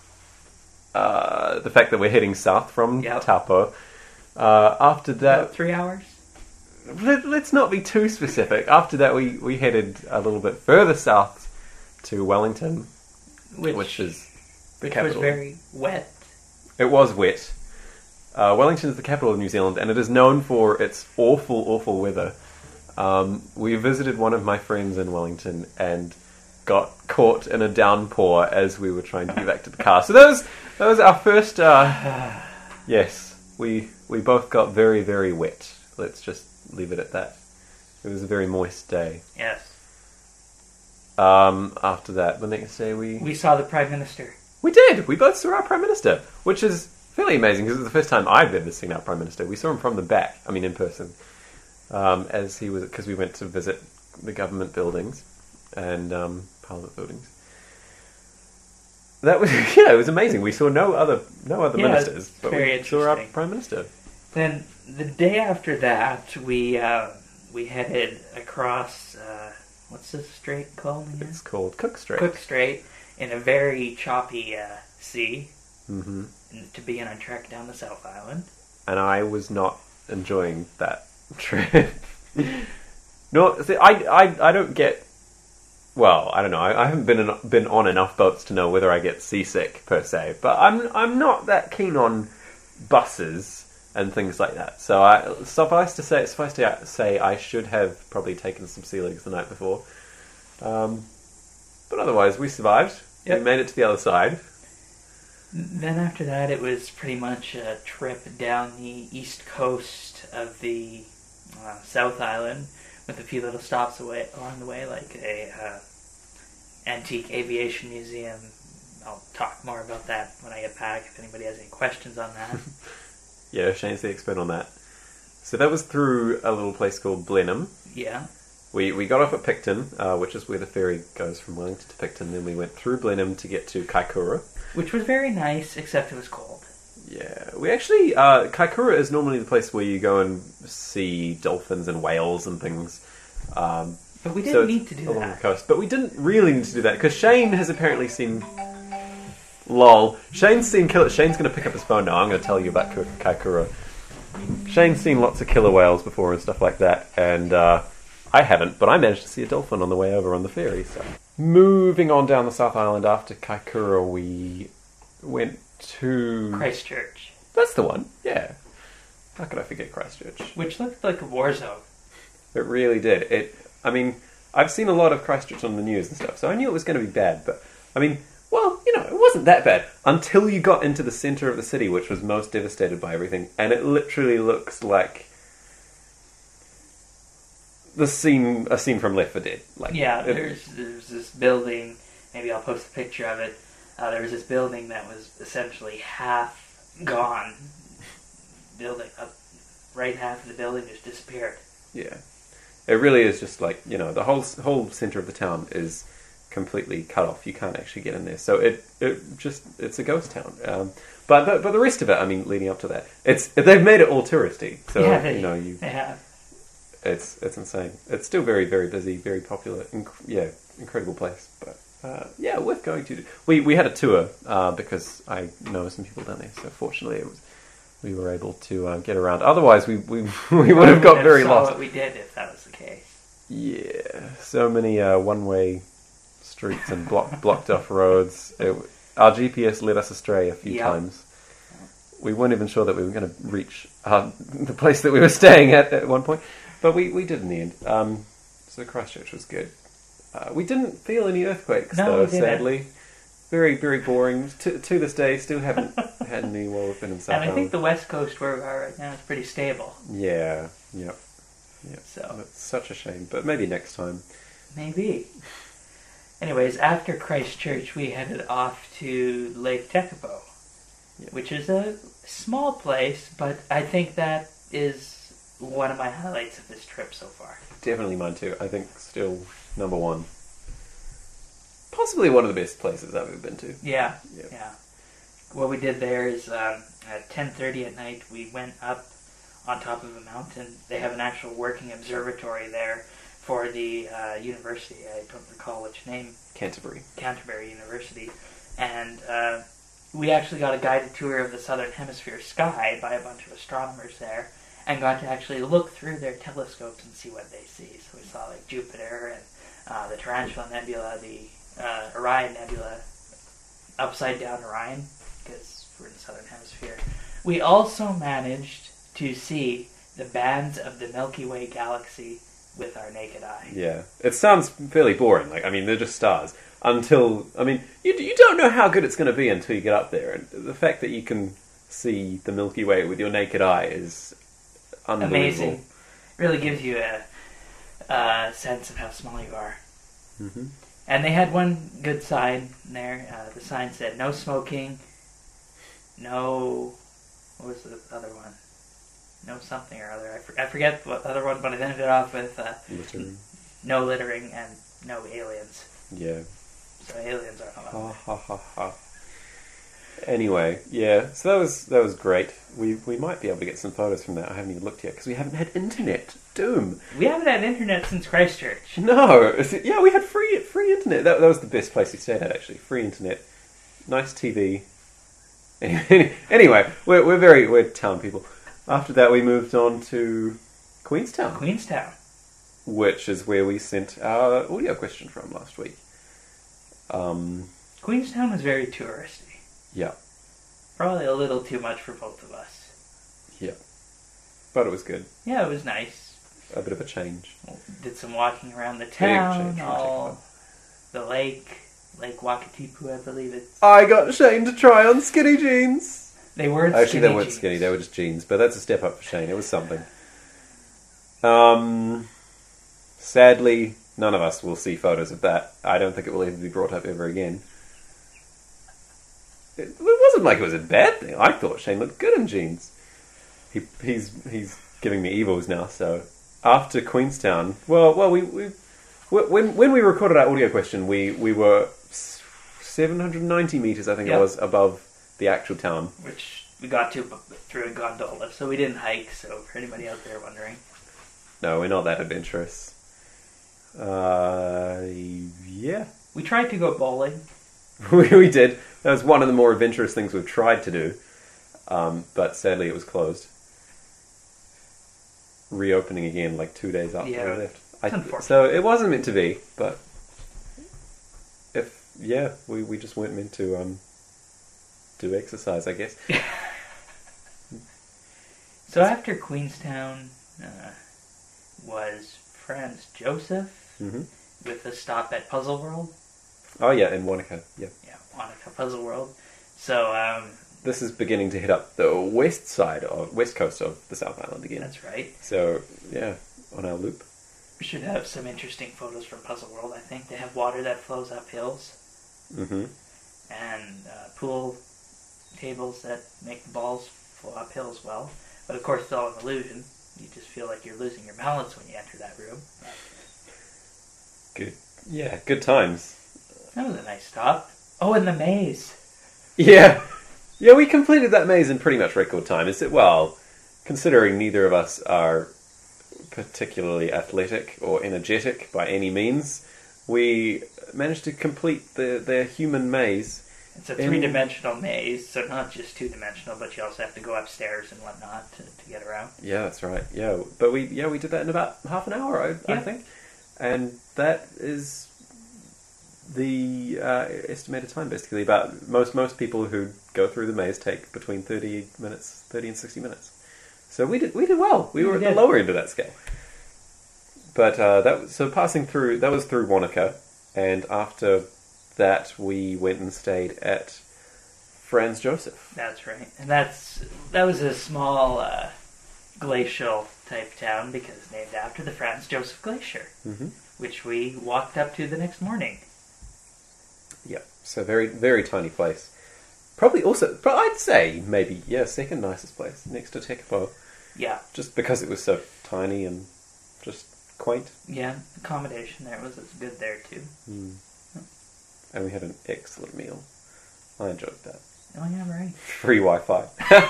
uh, the fact that we're heading south from Yep. Taupo. Uh, after that, About three hours? let, let's not be too specific. After that, we, we headed a little bit further south to Wellington, Which, which is the which was capital. very wet. It was wet. Uh, Wellington is the capital of New Zealand, and it is known for its awful, awful weather. Um, we visited one of my friends in Wellington and got caught in a downpour as we were trying to get back to the car. So that was that was our first. Uh, yes, we we both got very, very wet. Let's just leave it at that. It was a very moist day. Yes. Um, after that, the next day we We saw the Prime Minister. We did. We both saw our Prime Minister, which is fairly amazing because it's the first time I've ever seen our Prime Minister. We saw him from the back, I mean in person, um, as he was, because we went to visit the government buildings and um, Parliament buildings. That was yeah, it was amazing. We saw no other no other Yeah, ministers, it's but very we saw our interesting. Prime Minister. Then the day after that, we uh, we headed across. Uh, what's this strait called again? It's called Cook Strait. Cook Strait in a very choppy uh, sea. hmm to begin our trek down the South Island. And I was not enjoying that trip. No, see, I, I, I don't get. Well, I don't know. I, I haven't been in, been on enough boats to know whether I get seasick per se. But I'm I'm not that keen on buses and things like that. So I suffice to say, suffice to say, I should have probably taken some sea legs the night before. Um, but otherwise, we survived. Yep. We made it to the other side. Then after that, it was pretty much a trip down the east coast of the uh, South Island, with a few little stops away along the way, like a uh, antique aviation museum. I'll talk more about that when I get back, if anybody has any questions on that. Yeah, Shane's the expert on that. So that was through a little place called Blenheim. Yeah. We we got off at Picton, uh, which is where the ferry goes from Wellington to Picton. Then we went through Blenheim to get to Kaikoura. Which was very nice, except it was cold. Yeah, we actually... Uh, Kaikoura is normally the place where you go and see dolphins and whales and things. Um, But we didn't so need to do along that. the coast. But we didn't really need to do that, because Shane has apparently seen... Lol. Shane's seen killer... Shane's going to pick up his phone now. I'm going to tell you about Ka- Kaikoura. Shane's seen lots of killer whales before and stuff like that, and uh, I haven't, but I managed to see a dolphin on the way over on the ferry, so... Moving on down the South Island after Kaikoura, we went to... Christchurch. That's the one, yeah. How could I forget Christchurch? Which looked like a war zone. It really did. It. I mean, I've seen a lot of Christchurch on the news and stuff, so I knew it was going to be bad, but, I mean, well, you know, it wasn't that bad until you got into the centre of the city, which was most devastated by everything, and it literally looks like the scene, a scene from Left four Dead. Like, Yeah, it- there's there's this building, maybe I'll post a picture of it, uh, there was this building that was essentially half gone. Building, uh, right half of the building just disappeared. Yeah. It really is just like, you know, the whole whole centre of the town is completely cut off. You can't actually get in there. So it, it just, it's a ghost town. Um, but, the, but the rest of it, I mean, leading up to that, it's they've made it all touristy. So, yeah, they, you know, you they have. it's it's insane. It's still very, very busy, very popular. Inc- yeah, incredible place. But, uh, yeah, worth going to. We we had a tour uh, because I know some people down there. So fortunately, it was... we were able to uh, get around. Otherwise, we we, we would have got very saw lost. What we did if that was the case. Yeah, so many uh, one-way streets and block, blocked off roads. It, our G P S led us astray a few Yep. times. We weren't even sure that we were going to reach uh, the place that we were staying at at one point, but we, we did in the end. Um, so Christchurch was good. Uh, we didn't feel any earthquakes, No, though, we didn't. sadly. Very, very boring. To, to this day, still haven't had any while we've been in South And I think Island. the west coast where we are right now is pretty stable. Yeah, yep. Yep. So That's such a shame, but maybe next time. maybe. Anyways, after Christchurch, we headed off to Lake Tekapo, Yeah. which is a small place, but I think that is one of my highlights of this trip so far. Definitely mine too. I think still number one. Possibly one of the best places I've ever been to. Yeah, Yeah. yeah. What we did there is um, at ten thirty at night, we went up on top of a mountain. They have an actual working observatory there for the uh, university. I don't recall which name. Canterbury. Canterbury University. And uh, we actually got a guided tour of the southern hemisphere sky by a bunch of astronomers there, and got to actually look through their telescopes and see what they see. So we saw like Jupiter and uh, the Tarantula Nebula, the uh, Orion Nebula, upside down Orion, because we're in the southern hemisphere. We also managed to see the bands of the Milky Way galaxy with our naked eye. Yeah. It sounds fairly boring. Like, I mean, they're just stars. Until, I mean, you, you don't know how good it's going to be until you get up there. And the fact that you can see the Milky Way with your naked eye is unbelievable. Amazing. Really gives you a, a sense of how small you are. Mm-hmm. And they had one good sign there. Uh, the sign said, no smoking, no... What was the other one? No something or other. I, for, I forget what other one, but it ended off with uh, Littering. no littering and no aliens. Yeah. So aliens aren't allowed. Ha ha ha ha. Anyway, yeah. So that was that was great. We we might be able to get some photos from that. I haven't even looked yet because we haven't had internet. Doom. We haven't had internet since Christchurch. No. Is it- Yeah, we had free free internet. That that was the best place we stayed at actually. Free internet, nice T V, Anyway, we're, we're very we're town people. After that, we moved on to Queenstown, Queenstown. which is where we sent our audio question from last week. Um, Queenstown was very touristy. yeah, Probably a little too much for both of us. yeah, but it was good. Yeah, it was nice. A bit of a change. Did some walking around the change town, from all the lake, Lake Wakatipu, I believe it's. I got Shane to try on skinny jeans. They weren't Actually, skinny they weren't jeans. skinny; they were just jeans. But that's a step up for Shane. It was something. Um, sadly, none of us will see photos of that. I don't think it will ever be brought up ever again. It, it wasn't like it was a bad thing. I thought Shane looked good in jeans. He he's he's giving me evils now. So after Queenstown, well, well, we, we when when we recorded our audio question, we we were seven hundred ninety meters, I think Yep. it was, above the actual town. Which we got to b- through a gondola, so we didn't hike, so for anybody out there wondering. No, we're not that adventurous. Uh, yeah. We tried to go bowling. we, we did. That was one of the more adventurous things we've tried to do. Um, but sadly it was closed. Reopening again like two days after Yeah, we left. it's unfortunate. So it wasn't meant to be, but if, yeah, we, we just weren't meant to um, do exercise, I guess. So after Queenstown uh, was Franz Joseph hmm with a stop at Puzzle World. Oh yeah, in Wanaka, yeah. Yeah, Wanaka Puzzle World. So um, This is beginning to hit up the west side of west coast of the South Island again. that's right. So yeah, on our loop. We should have some interesting photos from Puzzle World. I think they have water that flows up hills hmm and uh, pool tables that make the balls flow uphill as well. But of course, it's all an illusion. You just feel like you're losing your balance when you enter that room. Good. Yeah, good times. That was a nice stop. Oh, and the maze. Yeah, yeah, we completed that maze in pretty much record time. Is it well, considering neither of us are particularly athletic or energetic by any means, we managed to complete the the human maze. It's a in- three-dimensional maze, so not just two-dimensional, but you also have to go upstairs and whatnot to, to get around. Yeah, that's right. Yeah, but we yeah we did that in about half an hour, I, I Yeah. think, and that is the uh, estimated time basically. About most most people who go through the maze take between thirty minutes, thirty and sixty minutes. So we did we did well. We We were at did. the lower end of that scale. But uh, that was, so passing through that was through Wanaka, and after that we went and stayed at Franz Joseph. That's right. And that's that was a small uh, glacial type town because it's named after the Franz Joseph Glacier, Mm-hmm. which we walked up to the next morning. Yeah, so very very tiny place. Probably also, but I'd say maybe yeah, second nicest place next to Tekapo, Yeah, just because it was so tiny and just quaint. yeah. Accommodation there was, was good there too. And we had an excellent meal. I enjoyed that. Oh yeah, right. Free Wi-Fi.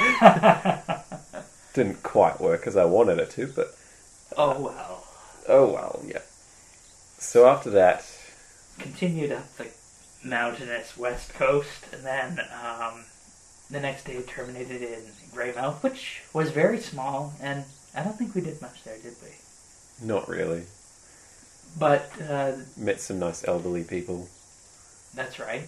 Didn't quite work as I wanted it to, but Oh well. oh well, yeah. So after that, Continued up the mountainous west coast, and then um, the next day terminated in Greymouth, which was very small, and I don't think we did much there, did we? not really. But uh, Met some nice elderly people. that's right.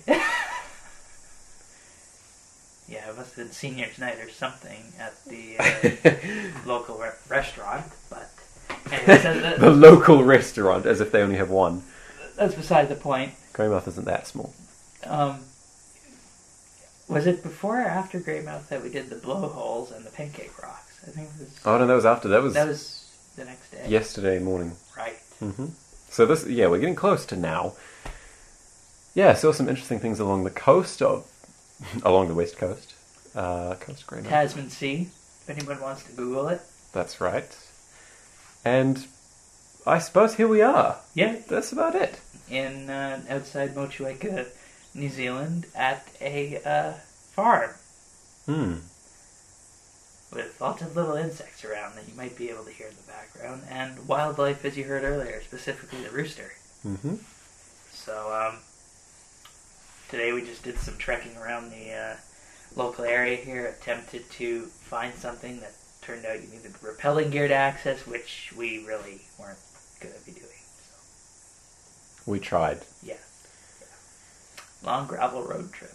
Yeah, it must have been seniors' night or something at the uh, local re- restaurant. But anyway, so that, The local restaurant, as if they only have one. that's beside the point. Greymouth isn't that small. Um, was it before or after Greymouth that we did the blowholes and the pancake rocks? I think it was. Oh no, that was after. That was, That was the next day. yesterday morning. Right. hmm So this, yeah, we're getting close to now. Yeah, saw some interesting things along the coast of, along the west coast, uh, coast of Greymouth. Tasman Sea, if anyone wants to Google it. That's right. And I suppose here we are. Yeah, That's about it. in uh, outside Motueka, New Zealand, at a uh, farm Hmm. with lots of little insects around that you might be able to hear in the background, and wildlife, as you heard earlier, specifically the rooster. Mm-hmm. So um, today we just did some trekking around the uh, local area here attempted to find something that turned out you needed rappelling gear to access, which we really weren't going to be doing. So, We tried. yeah. yeah. Long gravel road trip.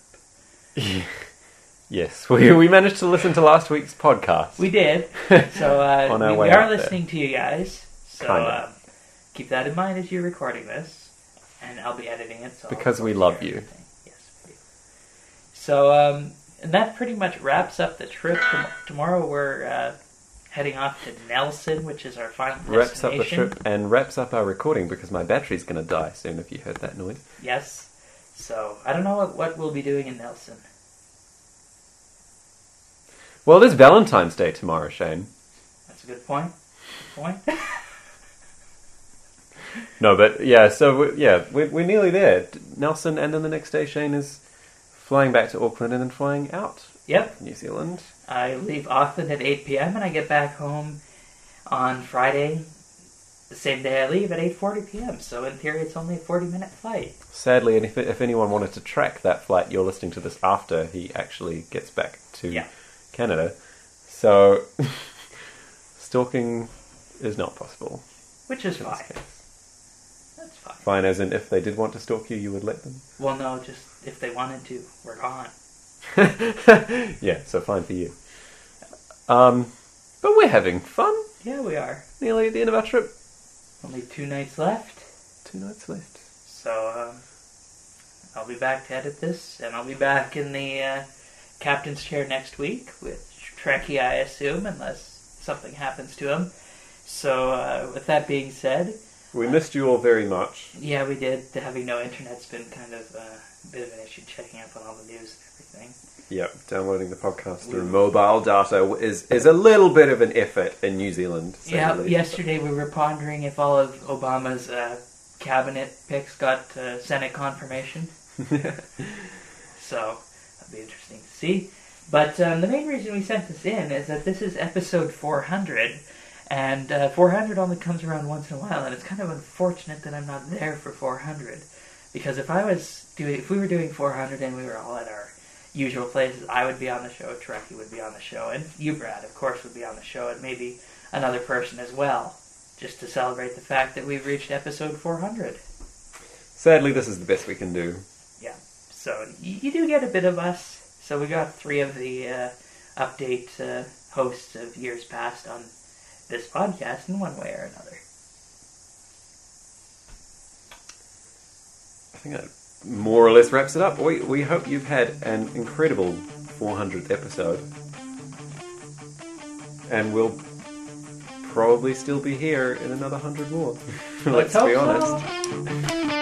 Yes, we we managed to listen to last week's podcast. We did. So uh, On our we, way we are out there. listening to you guys. So Kinda. um, keep that in mind as you're recording this. And I'll be editing it. So I'll Because we share love you. everything. Yes, we do. So um, and that pretty much wraps up the trip. Tom- tomorrow we're uh, heading off to Nelson, which is our final Wraps up the destination. trip and wraps up our recording because my battery's going to die soon if you heard that noise. Yes. So I don't know what, what we'll be doing in Nelson. Well, it is Valentine's Day tomorrow, Shane. That's a good point. Good point. No, but yeah, so we, yeah, we're, we're nearly there. Nelson, and then the next day Shane is flying back to Auckland and then flying out Yep. New Zealand. I leave Auckland at eight p.m. and I get back home on Friday, the same day I leave, at eight forty p.m. So in theory, it's only a forty-minute flight. Sadly, and if, if anyone wanted to track that flight, you're listening to this after he actually gets back to Yeah. Canada. So, stalking is not possible. Which is in fine. this case. That's fine. Fine, as in if they did want to stalk you, you would let them? Well, no, just if they wanted to, we're gone. Yeah, so fine for you. Um, but we're having fun. Yeah, we are. Nearly at the end of our trip. Only two nights left. Two nights left. So um, I'll be back to edit this, and I'll be back in the uh, captain's chair next week with Trekkie, I assume, unless something happens to him. So uh, with that being said, We missed you all very much. yeah, we did. Having no internet's been kind of uh, a bit of an issue checking up on all the news and everything. Yep, downloading the podcast through mobile data is is a little bit of an effort in New Zealand. to say Yeah, the least. yesterday we were pondering if all of Obama's uh, cabinet picks got uh, Senate confirmation. So that'll be interesting to see. But um, the main reason we sent this in is that this is episode four hundred, and uh, four hundred only comes around once in a while, and it's kind of unfortunate that I'm not there for four hundred, because if I was doing, if we were doing four hundred and we were all at our usual places, I would be on the show, Trekkie would be on the show, and you, Brad, of course, would be on the show, and maybe another person as well, just to celebrate the fact that we've reached episode four hundred. Sadly, this is the best we can do. Yeah, so you, you do get a bit of us. So we got three of the uh, update uh, hosts of years past on this podcast in one way or another. I think that more or less wraps it up. We we hope you've had an incredible four hundredth episode, and we'll probably still be here in another hundred more. Let's Let's be hope honest. so.